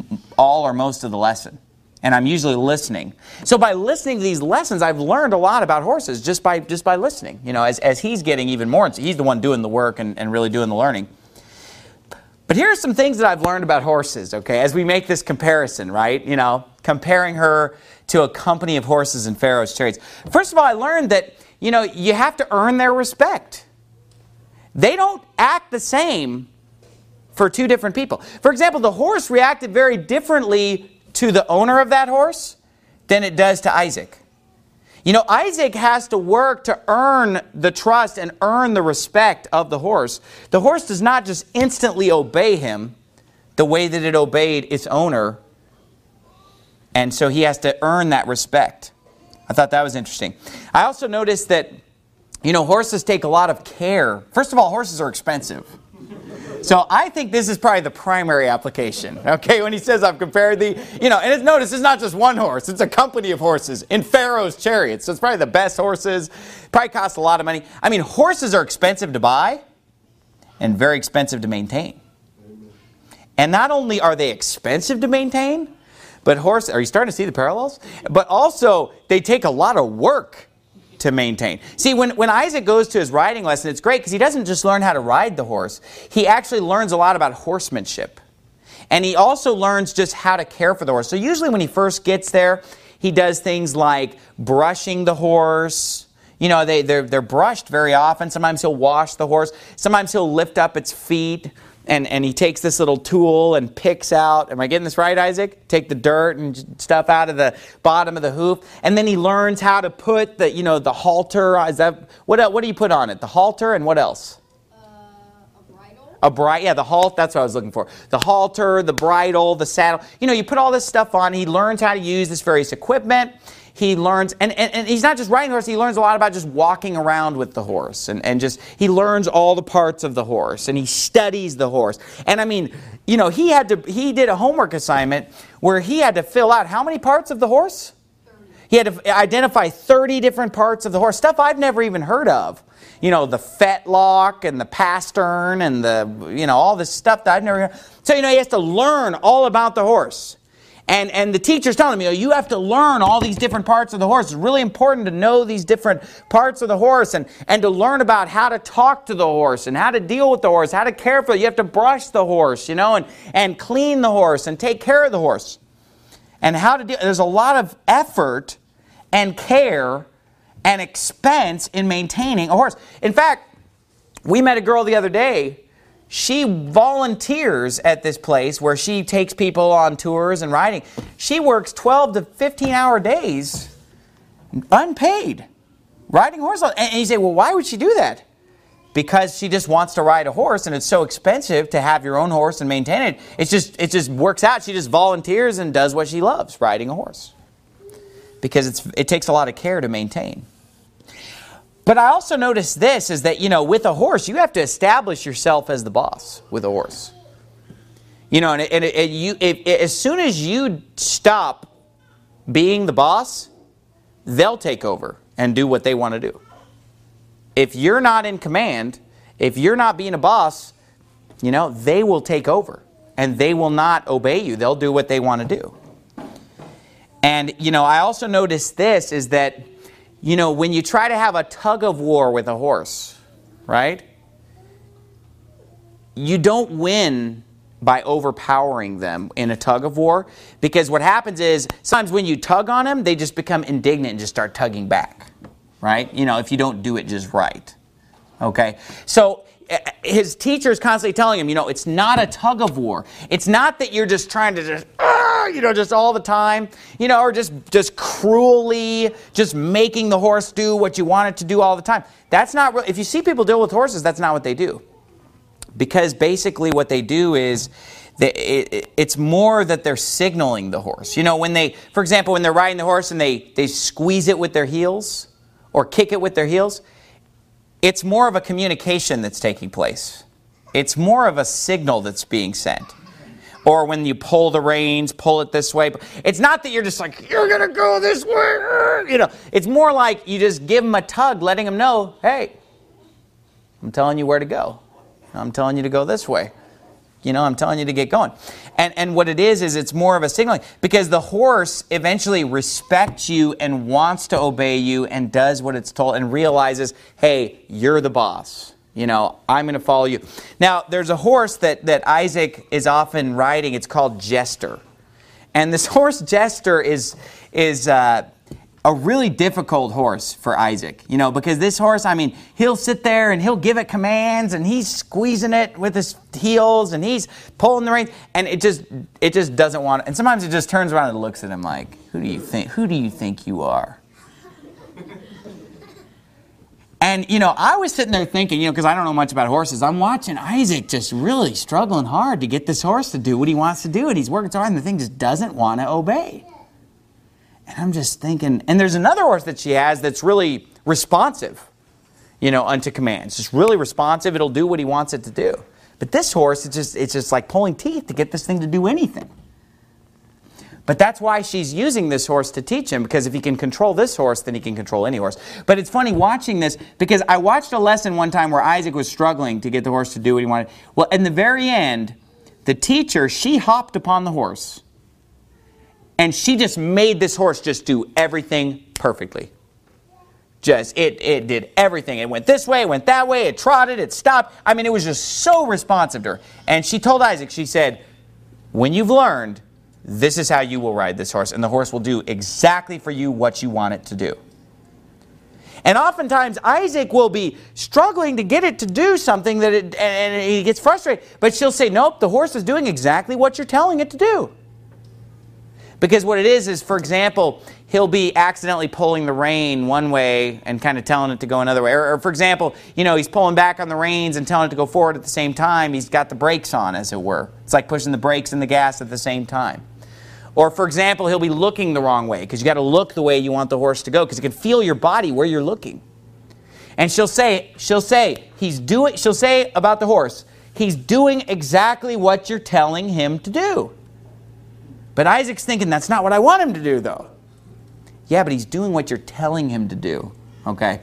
all or most of the lesson. And I'm usually listening. So by listening to these lessons, I've learned a lot about horses just by listening. As he's getting even more, he's the one doing the work and really doing the learning. But here are some things that I've learned about horses, okay, as we make this comparison, right? Comparing her to a company of horses in Pharaoh's chariots. First of all, I learned that, you have to earn their respect. They don't act the same for two different people. For example, the horse reacted very differently to the owner of that horse than it does to Isaac. Isaac has to work to earn the trust and earn the respect of the horse. The horse does not just instantly obey him the way that it obeyed its owner. And so he has to earn that respect. I thought that was interesting. I also noticed that, horses take a lot of care. First of all, horses are expensive. So I think this is probably the primary application, okay, when he says, I've compared thee, and notice it's not just one horse, it's a company of horses in Pharaoh's chariots. So it's probably the best horses, probably costs a lot of money. I mean, horses are expensive to buy and very expensive to maintain. And not only are they expensive to maintain, but are you starting to see the parallels? But also, they take a lot of work. to maintain. See, when Isaac goes to his riding lesson, it's great because he doesn't just learn how to ride the horse. He actually learns a lot about horsemanship. And he also learns just how to care for the horse. So usually when he first gets there, he does things like brushing the horse. You know, they're brushed very often. Sometimes he'll wash the horse. Sometimes he'll lift up its feet. And he takes this little tool and picks out, am I getting this right, Isaac? Take the dirt and stuff out of the bottom of the hoof. And then he learns how to put the halter. Is that what do you put on it? The halter and what else? A bridle. The halt. That's what I was looking for. The halter, the bridle, the saddle. You put all this stuff on. He learns how to use this various equipment. He learns, and he's not just riding the horse, he learns a lot about just walking around with the horse. And just, he learns all the parts of the horse, and he studies the horse. And I mean, he did a homework assignment where he had to fill out how many parts of the horse? 30. He had to identify 30 different parts of the horse, stuff I've never even heard of. The fetlock and the pastern and all this stuff that I've never heard of. So, he has to learn all about the horse. And the teacher's telling him, you have to learn all these different parts of the horse. It's really important to know these different parts of the horse and to learn about how to talk to the horse and how to deal with the horse, how to care for it. You have to brush the horse, and clean the horse and take care of the horse. And how to deal. There's a lot of effort and care and expense in maintaining a horse. In fact, we met a girl the other day. She volunteers at this place where she takes people on tours and riding. She works 12 to 15-hour days, unpaid, riding horses. And you say, well, why would she do that? Because she just wants to ride a horse, and it's so expensive to have your own horse and maintain it. It just works out. She just volunteers and does what she loves, riding a horse. Because it takes a lot of care to maintain. But I also noticed this, is that, with a horse, you have to establish yourself as the boss with a horse. As soon as you stop being the boss, they'll take over and do what they want to do. If you're not in command, if you're not being a boss, they will take over. And they will not obey you. They'll do what they want to do. And, I also noticed this, is that when you try to have a tug of war with a horse, right? You don't win by overpowering them in a tug of war, because what happens is sometimes when you tug on them, they just become indignant and just start tugging back, right? If you don't do it just right. Okay? So his teacher is constantly telling him, it's not a tug of war. It's not that you're just trying to just all the time, or just cruelly just making the horse do what you want it to do all the time. That's not real. If you see people deal with horses, that's not what they do. Because basically what they do is it's more that they're signaling the horse. For example, when they're riding the horse and they squeeze it with their heels or kick it with their heels, it's more of a communication that's taking place. It's more of a signal that's being sent. Or when you pull the reins, pull it this way. It's not that you're just like, you're going to go this way. It's more like you just give them a tug, letting them know, hey, I'm telling you where to go. I'm telling you to go this way. I'm telling you to get going. And what it is it's more of a signaling. Because the horse eventually respects you and wants to obey you and does what it's told and realizes, hey, you're the boss. I'm going to follow you. Now, there's a horse that Isaac is often riding. It's called Jester. And this horse, Jester, is a really difficult horse for Isaac. Because this horse, he'll sit there and he'll give it commands and he's squeezing it with his heels and he's pulling the reins. And it just doesn't want it. And sometimes it just turns around and looks at him like, who do you think you are? And, I was sitting there thinking, because I don't know much about horses. I'm watching Isaac just really struggling hard to get this horse to do what he wants to do. And he's working so hard and the thing just doesn't want to obey. And I'm just thinking, and there's another horse that she has that's really responsive, unto commands. Just really responsive. It'll do what he wants it to do. But this horse, it's just like pulling teeth to get this thing to do anything. But that's why she's using this horse to teach him, because if he can control this horse, then he can control any horse. But it's funny watching this, because I watched a lesson one time where Isaac was struggling to get the horse to do what he wanted. Well, in the very end, the teacher, she hopped upon the horse, and she just made this horse just do everything perfectly. It did everything. It went this way, it went that way, it trotted, it stopped. I mean, it was just so responsive to her. And she told Isaac, she said, when you've learned, this is how you will ride this horse, and the horse will do exactly for you what you want it to do. And oftentimes, Isaac will be struggling to get it to do something, and he gets frustrated. But she'll say, nope, the horse is doing exactly what you're telling it to do. Because what it is, for example, he'll be accidentally pulling the rein one way and kind of telling it to go another way. Or for example, he's pulling back on the reins and telling it to go forward at the same time. He's got the brakes on, as it were. It's like pushing the brakes and the gas at the same time. Or for example, he'll be looking the wrong way, because you got to look the way you want the horse to go, because it can feel your body where you're looking. And she'll say about the horse, he's doing exactly what you're telling him to do. But Isaac's thinking, that's not what I want him to do, though. Yeah, but he's doing what you're telling him to do. Okay?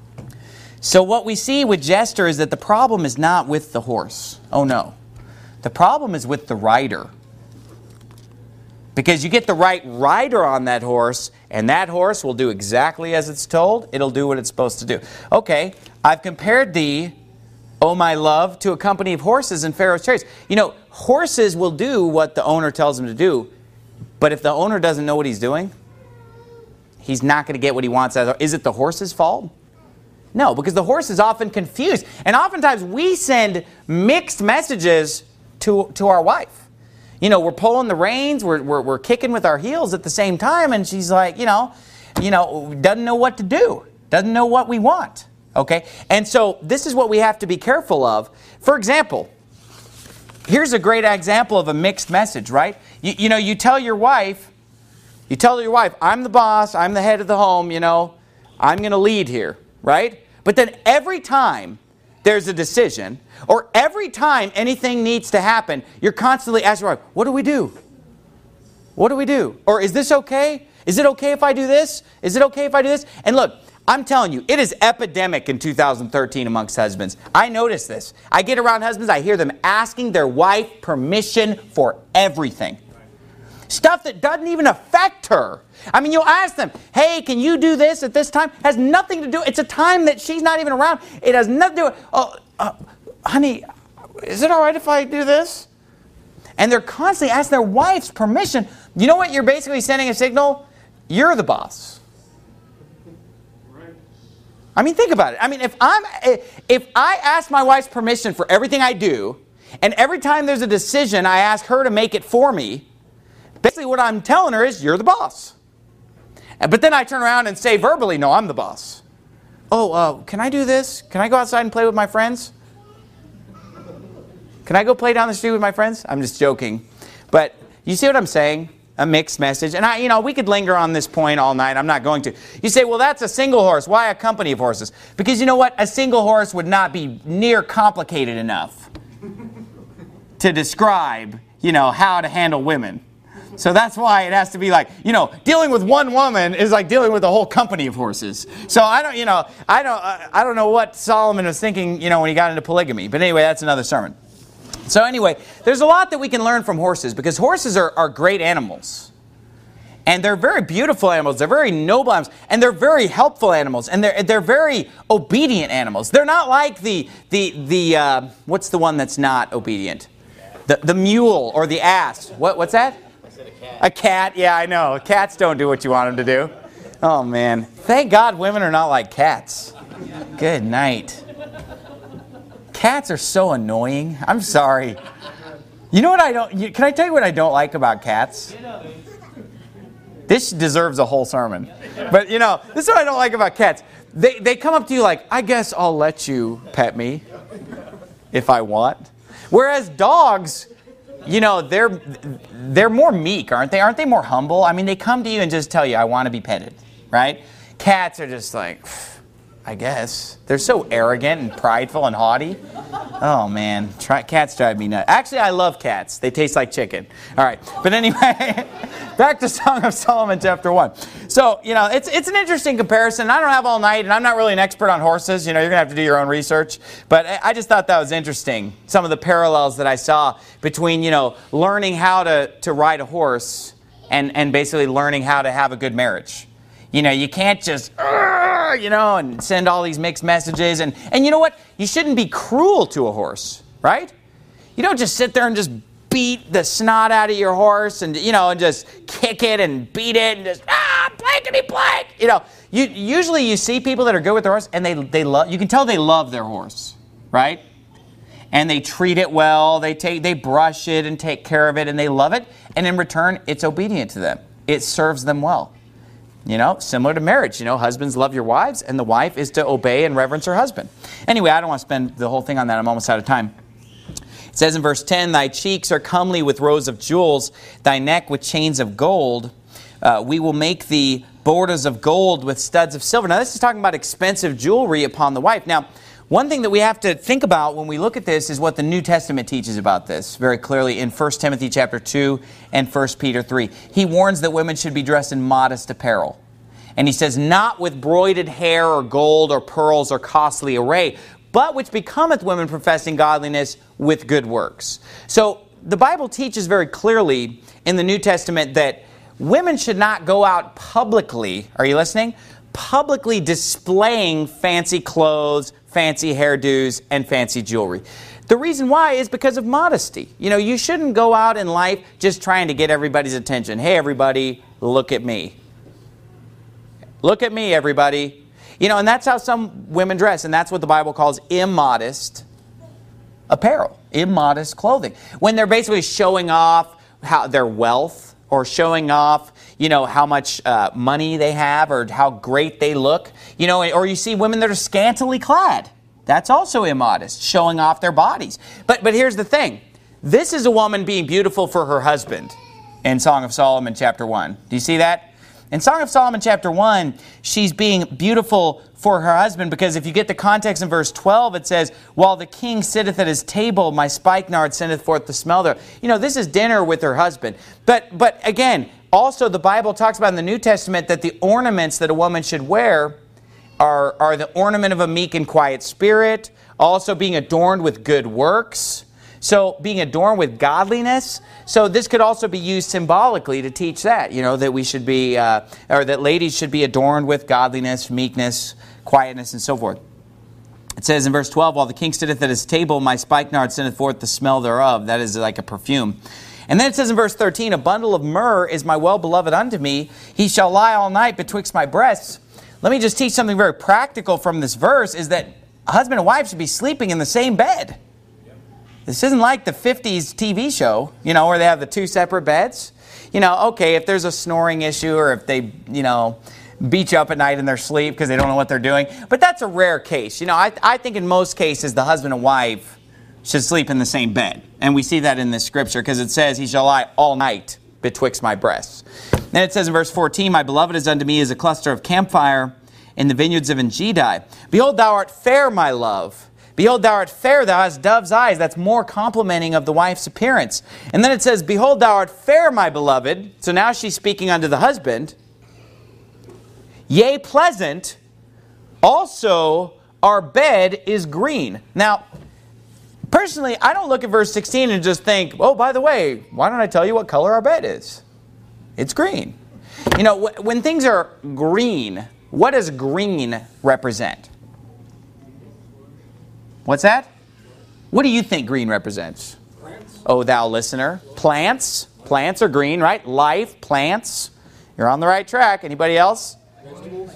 So what we see with Jester is that the problem is not with the horse. Oh, no. The problem is with the rider. Because you get the right rider on that horse, and that horse will do exactly as it's told. It'll do what it's supposed to do. Okay, I've compared thee, O my love, to a company of horses in Pharaoh's chariots. Horses will do what the owner tells them to do, but if the owner doesn't know what he's doing, he's not going to get what he wants. Is it the horse's fault? No, because the horse is often confused. And oftentimes we send mixed messages to our wife. We're pulling the reins, we're kicking with our heels at the same time, and she's like, doesn't know what to do, doesn't know what we want. Okay? And so this is what we have to be careful of. For example, here's a great example of a mixed message, right? You tell your wife, I'm the boss, I'm the head of the home, I'm going to lead here, right? But then every time there's a decision, or every time anything needs to happen, you're constantly asking your wife, what do we do? What do we do? Or is this okay? Is it okay if I do this? Is it okay if I do this? And look, I'm telling you, it is epidemic in 2013 amongst husbands. I notice this. I get around husbands, I hear them asking their wife permission for everything. Stuff that doesn't even affect her. I mean, you'll ask them, hey, can you do this at this time? Has nothing to do, it's a time that she's not even around. It has nothing to do with, honey, is it all right if I do this? And they're constantly asking their wife's permission. You know what? You're basically sending a signal. You're the boss. Right. I mean, think about it. I mean, if I ask my wife's permission for everything I do, and every time there's a decision, I ask her to make it for me, basically what I'm telling her is, you're the boss. But then I turn around and say verbally, no, I'm the boss. Oh, can I do this? Can I go outside and play with my friends? Can I go play down the street with my friends? I'm just joking. But you see what I'm saying? A mixed message. And we could linger on this point all night. I'm not going to. You say, well, that's a single horse. Why a company of horses? Because you know what? A single horse would not be near complicated enough to describe, how to handle women. So that's why it has to be like, dealing with one woman is like dealing with a whole company of horses. So I don't know what Solomon was thinking, when he got into polygamy. But anyway, that's another sermon. So anyway, there's a lot that we can learn from horses, because horses are great animals. And they're very beautiful animals. They're very noble animals. And they're very helpful animals. And they're very obedient animals. They're not like the what's the one that's not obedient? The mule or the ass. What's that? A cat, yeah, I know. Cats don't do what you want them to do. Oh, man. Thank God women are not like cats. Good night. Cats are so annoying. I'm sorry. You know what can I tell you what I don't like about cats? This deserves a whole sermon. But, this is what I don't like about cats. They come up to you like, I guess I'll let you pet me if I want. Whereas dogs, they're more meek, aren't they? Aren't they more humble? I mean, they come to you and just tell you, I want to be petted, right? Cats are just like, I guess. They're so arrogant and prideful and haughty. Oh, man. Cats drive me nuts. Actually, I love cats. They taste like chicken. All right. But anyway, back to Song of Solomon, chapter 1. So, it's an interesting comparison. I don't have all night, and I'm not really an expert on horses. You're going to have to do your own research. But I just thought that was interesting, some of the parallels that I saw between, learning how to ride a horse and basically learning how to have a good marriage. You can't just and send all these mixed messages. And you know what? You shouldn't be cruel to a horse, right? You don't just sit there and just beat the snot out of your horse and, and just kick it and beat it and just, blankety blank. Usually you see people that are good with their horse and they love, you can tell they love their horse, right? And they treat it well, they brush it and take care of it and they love it. And in return, it's obedient to them. It serves them well. Similar to marriage, husbands love your wives and the wife is to obey and reverence her husband. Anyway, I don't want to spend the whole thing on that. I'm almost out of time. It says in verse 10, thy cheeks are comely with rows of jewels, thy neck with chains of gold. We will make thee borders of gold with studs of silver. Now, this is talking about expensive jewelry upon the wife. Now, one thing that we have to think about when we look at this is what the New Testament teaches about this very clearly in 1 Timothy chapter 2 and 1 Peter 3. He warns that women should be dressed in modest apparel. And he says, not with broided hair or gold or pearls or costly array, but which becometh women professing godliness with good works. So the Bible teaches very clearly in the New Testament that women should not go out publicly, are you listening? Publicly displaying fancy clothes, fancy hairdos, and fancy jewelry. The reason why is because of modesty. You shouldn't go out in life just trying to get everybody's attention. Hey, everybody, look at me. Look at me, everybody. And that's how some women dress, and that's what the Bible calls immodest apparel, immodest clothing. When they're basically showing off their wealth or showing off, how much money they have or how great they look, or you see women that are scantily clad. That's also immodest, showing off their bodies. But here's the thing. This is a woman being beautiful for her husband in Song of Solomon chapter 1. Do you see that? In Song of Solomon chapter 1, she's being beautiful for her husband because if you get the context in verse 12, it says, while the king sitteth at his table, my spikenard sendeth forth the smell thereof. This is dinner with her husband. But again, also the Bible talks about in the New Testament that the ornaments that a woman should wear are the ornament of a meek and quiet spirit, also being adorned with good works. So being adorned with godliness. So this could also be used symbolically to teach that, that we should be, or that ladies should be adorned with godliness, meekness, quietness, and so forth. It says in verse 12, while the king sitteth at his table, my spikenard sendeth forth the smell thereof. That is like a perfume. And then it says in verse 13, a bundle of myrrh is my well-beloved unto me. He shall lie all night betwixt my breasts. Let me just teach something very practical from this verse, is that a husband and wife should be sleeping in the same bed. This isn't like the 50s TV show, where they have the two separate beds. Okay, if there's a snoring issue or if they, beat you up at night in their sleep because they don't know what they're doing. But that's a rare case. I think in most cases the husband and wife should sleep in the same bed. And we see that in this scripture because it says, he shall lie all night betwixt my breasts. Then it says in verse 14, my beloved is unto me as a cluster of camphire in the vineyards of Engedi. Behold, thou art fair, my love. Behold, thou art fair, thou hast dove's eyes. That's more complimenting of the wife's appearance. And then it says, behold, thou art fair, my beloved. So now she's speaking unto the husband. Yea, pleasant. Also, our bed is green. Now, personally, I don't look at verse 16 and just think, oh, by the way, why don't I tell you what color our bed is? It's green. When things are green, what does green represent? What's that? What do you think green represents? Plants. Oh, thou listener. Plants. Plants are green, right? Life, plants. You're on the right track. Anybody else? Vegetables.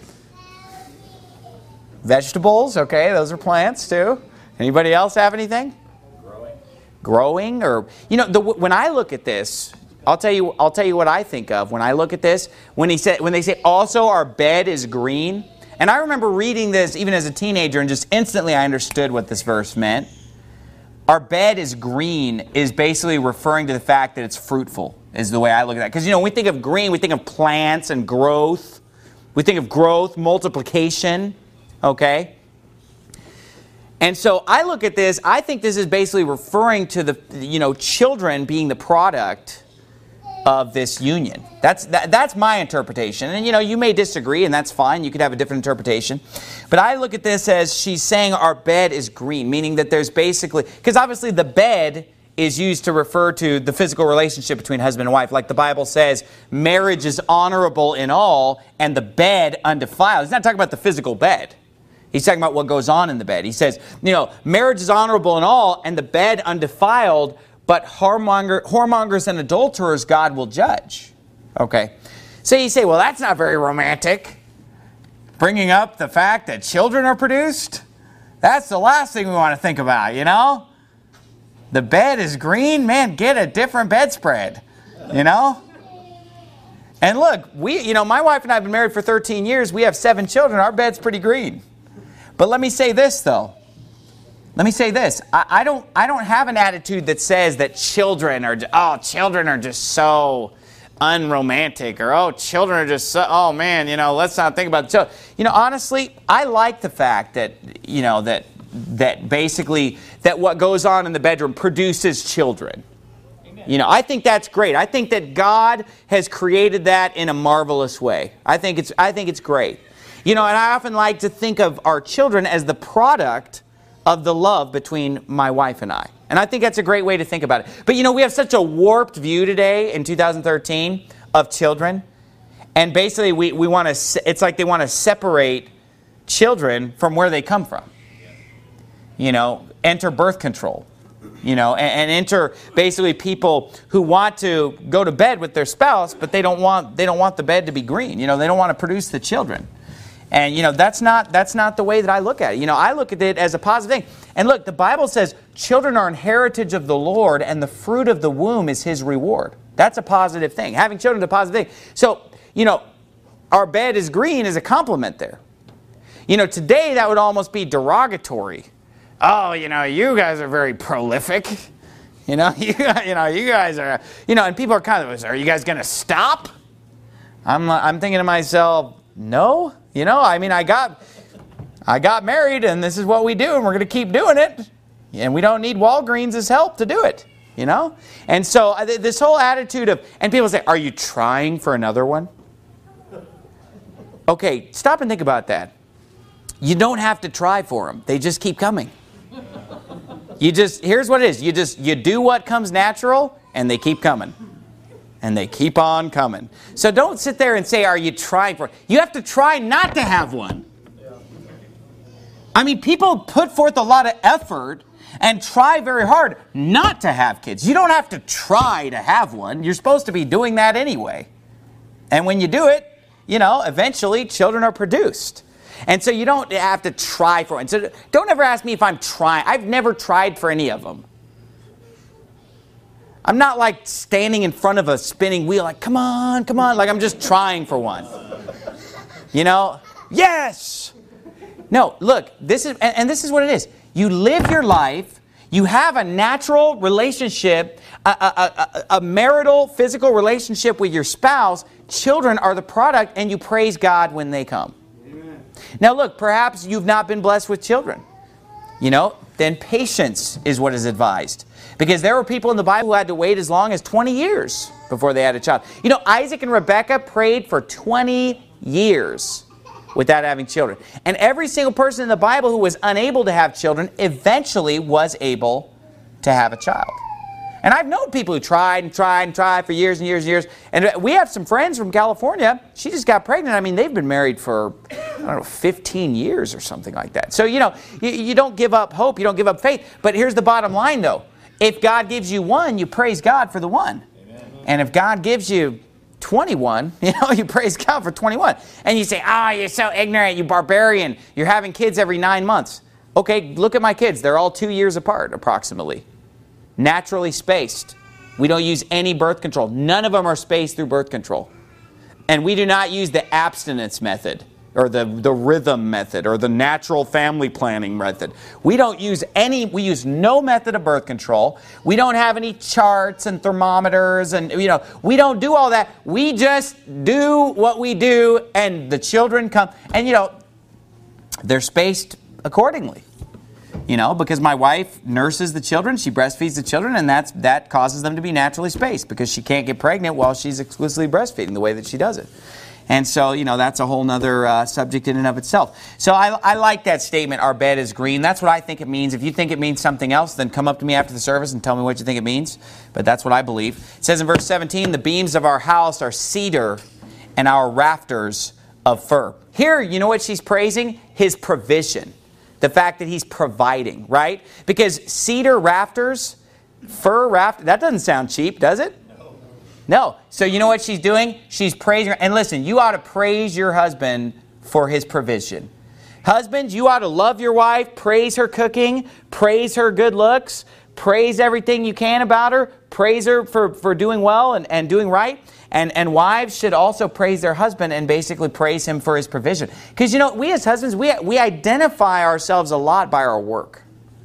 Vegetables, okay, those are plants too. Anybody else have anything? Growing, or when I look at this, I'll tell you what I think of when I look at this. When they say also our bed is green. And I remember reading this even as a teenager and just instantly I understood what this verse meant. Our bed is green is basically referring to the fact that it's fruitful, is the way I look at that. Because, when we think of green, we think of plants and growth. We think of growth, multiplication, okay? And so I look at this, I think this is basically referring to the, children being the product of this union. That's my interpretation. And you may disagree, and that's fine. You could have a different interpretation. But I look at this as she's saying our bed is green, meaning that there's basically, because obviously the bed is used to refer to the physical relationship between husband and wife. Like the Bible says, marriage is honorable in all, and the bed undefiled. He's not talking about the physical bed. He's talking about what goes on in the bed. He says, marriage is honorable in all, and the bed undefiled, but whoremongers and adulterers God will judge. Okay. So you say, well, that's not very romantic. Bringing up the fact that children are produced? That's the last thing we want to think about, The bed is green, man, get a different bedspread, And look, my wife and I have been married for 13 years. We have 7 children. Our bed's pretty green. But let me say this, though. I don't have an attitude that says that children are just so unromantic, or children are just so, let's not think about children. Honestly, I like the fact that that basically that what goes on in the bedroom produces children. Amen. I think that's great. I think that God has created that in a marvelous way. I think it's great. And I often like to think of our children as the product of the love between my wife and I. And I think that's a great way to think about it. But we have such a warped view today in 2013 of children. And basically we want to, it's like they want to separate children from where they come from. Enter birth control. And enter basically people who want to go to bed with their spouse, but they don't want the bed to be green. They don't want to produce the children. And that's not the way that I look at it. I look at it as a positive thing. And look, the Bible says children are an heritage of the Lord, and the fruit of the womb is His reward. That's a positive thing. Having children is a positive thing. So, our bed is green is a compliment there. Today that would almost be derogatory. Oh, you guys are very prolific. You guys are, and people are kind of, are you guys going to stop? I'm thinking to myself, no. I got married, and this is what we do, and we're going to keep doing it. And we don't need Walgreens' help to do it, And so this whole attitude of, and people say, are you trying for another one? Okay, stop and think about that. You don't have to try for them. They just keep coming. Here's what it is. You do what comes natural, and they keep coming. And they keep on coming. So don't sit there and say, are you trying for it? You have to try not to have one. People put forth a lot of effort and try very hard not to have kids. You don't have to try to have one. You're supposed to be doing that anyway. And when you do it, eventually children are produced. And so you don't have to try for it. So don't ever ask me if I'm trying. I've never tried for any of them. I'm not like standing in front of a spinning wheel like, come on, like I'm just trying for one. Yes! No, look, this is what it is. You live your life, you have a natural relationship, a marital, physical relationship with your spouse. Children are the product, and you praise God when they come. Amen. Now look, perhaps you've not been blessed with children. Then patience is what is advised. Because there were people in the Bible who had to wait as long as 20 years before they had a child. Isaac and Rebekah prayed for 20 years without having children. And every single person in the Bible who was unable to have children eventually was able to have a child. And I've known people who tried for years and years and years. And we have some friends from California. She just got pregnant. They've been married for, 15 years or something like that. So, you don't give up hope. You don't give up faith. But here's the bottom line, though. If God gives you one, you praise God for the one. Amen. And if God gives you 21, you praise God for 21. And you say, you're so ignorant, you barbarian. You're having kids every 9 months. Okay, look at my kids. They're all 2 years apart, approximately. Naturally spaced. We don't use any birth control. None of them are spaced through birth control. And we do not use the abstinence method, or the rhythm method, or the natural family planning method. We use no method of birth control. We don't have any charts and thermometers, and we don't do all that. We just do what we do, and the children come, and they're spaced accordingly. Because my wife nurses the children, she breastfeeds the children, and that causes them to be naturally spaced because she can't get pregnant while she's exclusively breastfeeding the way that she does it. And so, that's a whole nother subject in and of itself. So I like that statement, our bed is green. That's what I think it means. If you think it means something else, then come up to me after the service and tell me what you think it means. But that's what I believe. It says in verse 17, the beams of our house are cedar and our rafters of fir. Here, you know what she's praising? His provision. The fact that he's providing, right? Because cedar rafters, fir rafters, that doesn't sound cheap, does it? No. So you know what she's doing? She's praising her. And listen, you ought to praise your husband for his provision. Husbands, you ought to love your wife, praise her cooking, praise her good looks, praise everything you can about her, praise her for doing well and doing right. And wives should also praise their husband and basically praise him for his provision. Because, we as husbands, we identify ourselves a lot by our work.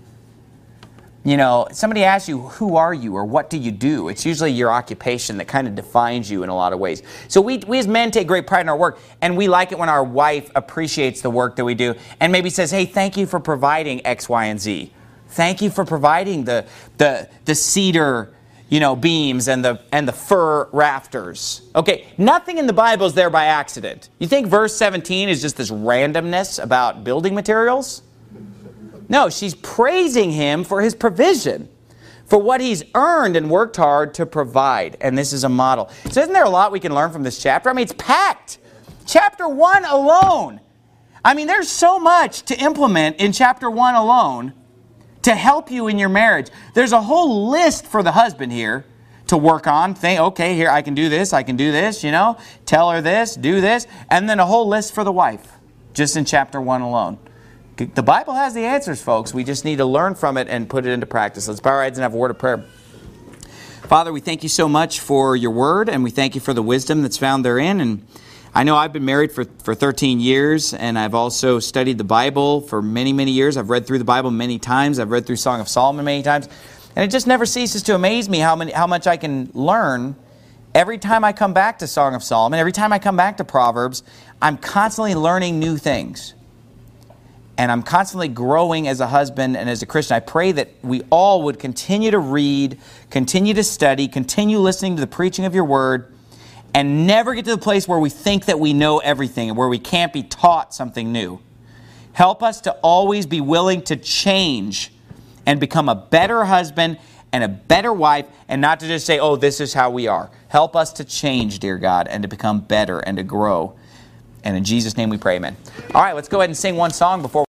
Somebody asks you, who are you or what do you do? It's usually your occupation that kind of defines you in a lot of ways. So we as men take great pride in our work, and we like it when our wife appreciates the work that we do and maybe says, hey, thank you for providing X, Y, and Z. Thank you for providing the cedar, beams and the fir rafters. Okay, nothing in the Bible is there by accident. You think verse 17 is just this randomness about building materials? No, she's praising him for his provision, for what he's earned and worked hard to provide. And this is a model. So isn't there a lot we can learn from this chapter? I mean, it's packed. Chapter 1 alone. I mean, there's so much to implement in chapter 1 alone to help you in your marriage. There's a whole list for the husband here to work on. Think, okay, here, I can do this, tell her this, do this. And then a whole list for the wife, just in chapter 1 alone. The Bible has the answers, folks. We just need to learn from it and put it into practice. Let's bow our heads and have a word of prayer. Father, we thank you so much for your word, and we thank you for the wisdom that's found therein. And I know I've been married for 13 years, and I've also studied the Bible for many, many years. I've read through the Bible many times. I've read through Song of Solomon many times. And it just never ceases to amaze me how much I can learn every time I come back to Song of Solomon. Every time I come back to Proverbs, I'm constantly learning new things. And I'm constantly growing as a husband and as a Christian. I pray that we all would continue to read, continue to study, continue listening to the preaching of your word, and never get to the place where we think that we know everything and where we can't be taught something new. Help us to always be willing to change and become a better husband and a better wife, and not to just say, oh, this is how we are. Help us to change, dear God, and to become better and to grow. And in Jesus' name we pray, amen. All right, let's go ahead and sing one song before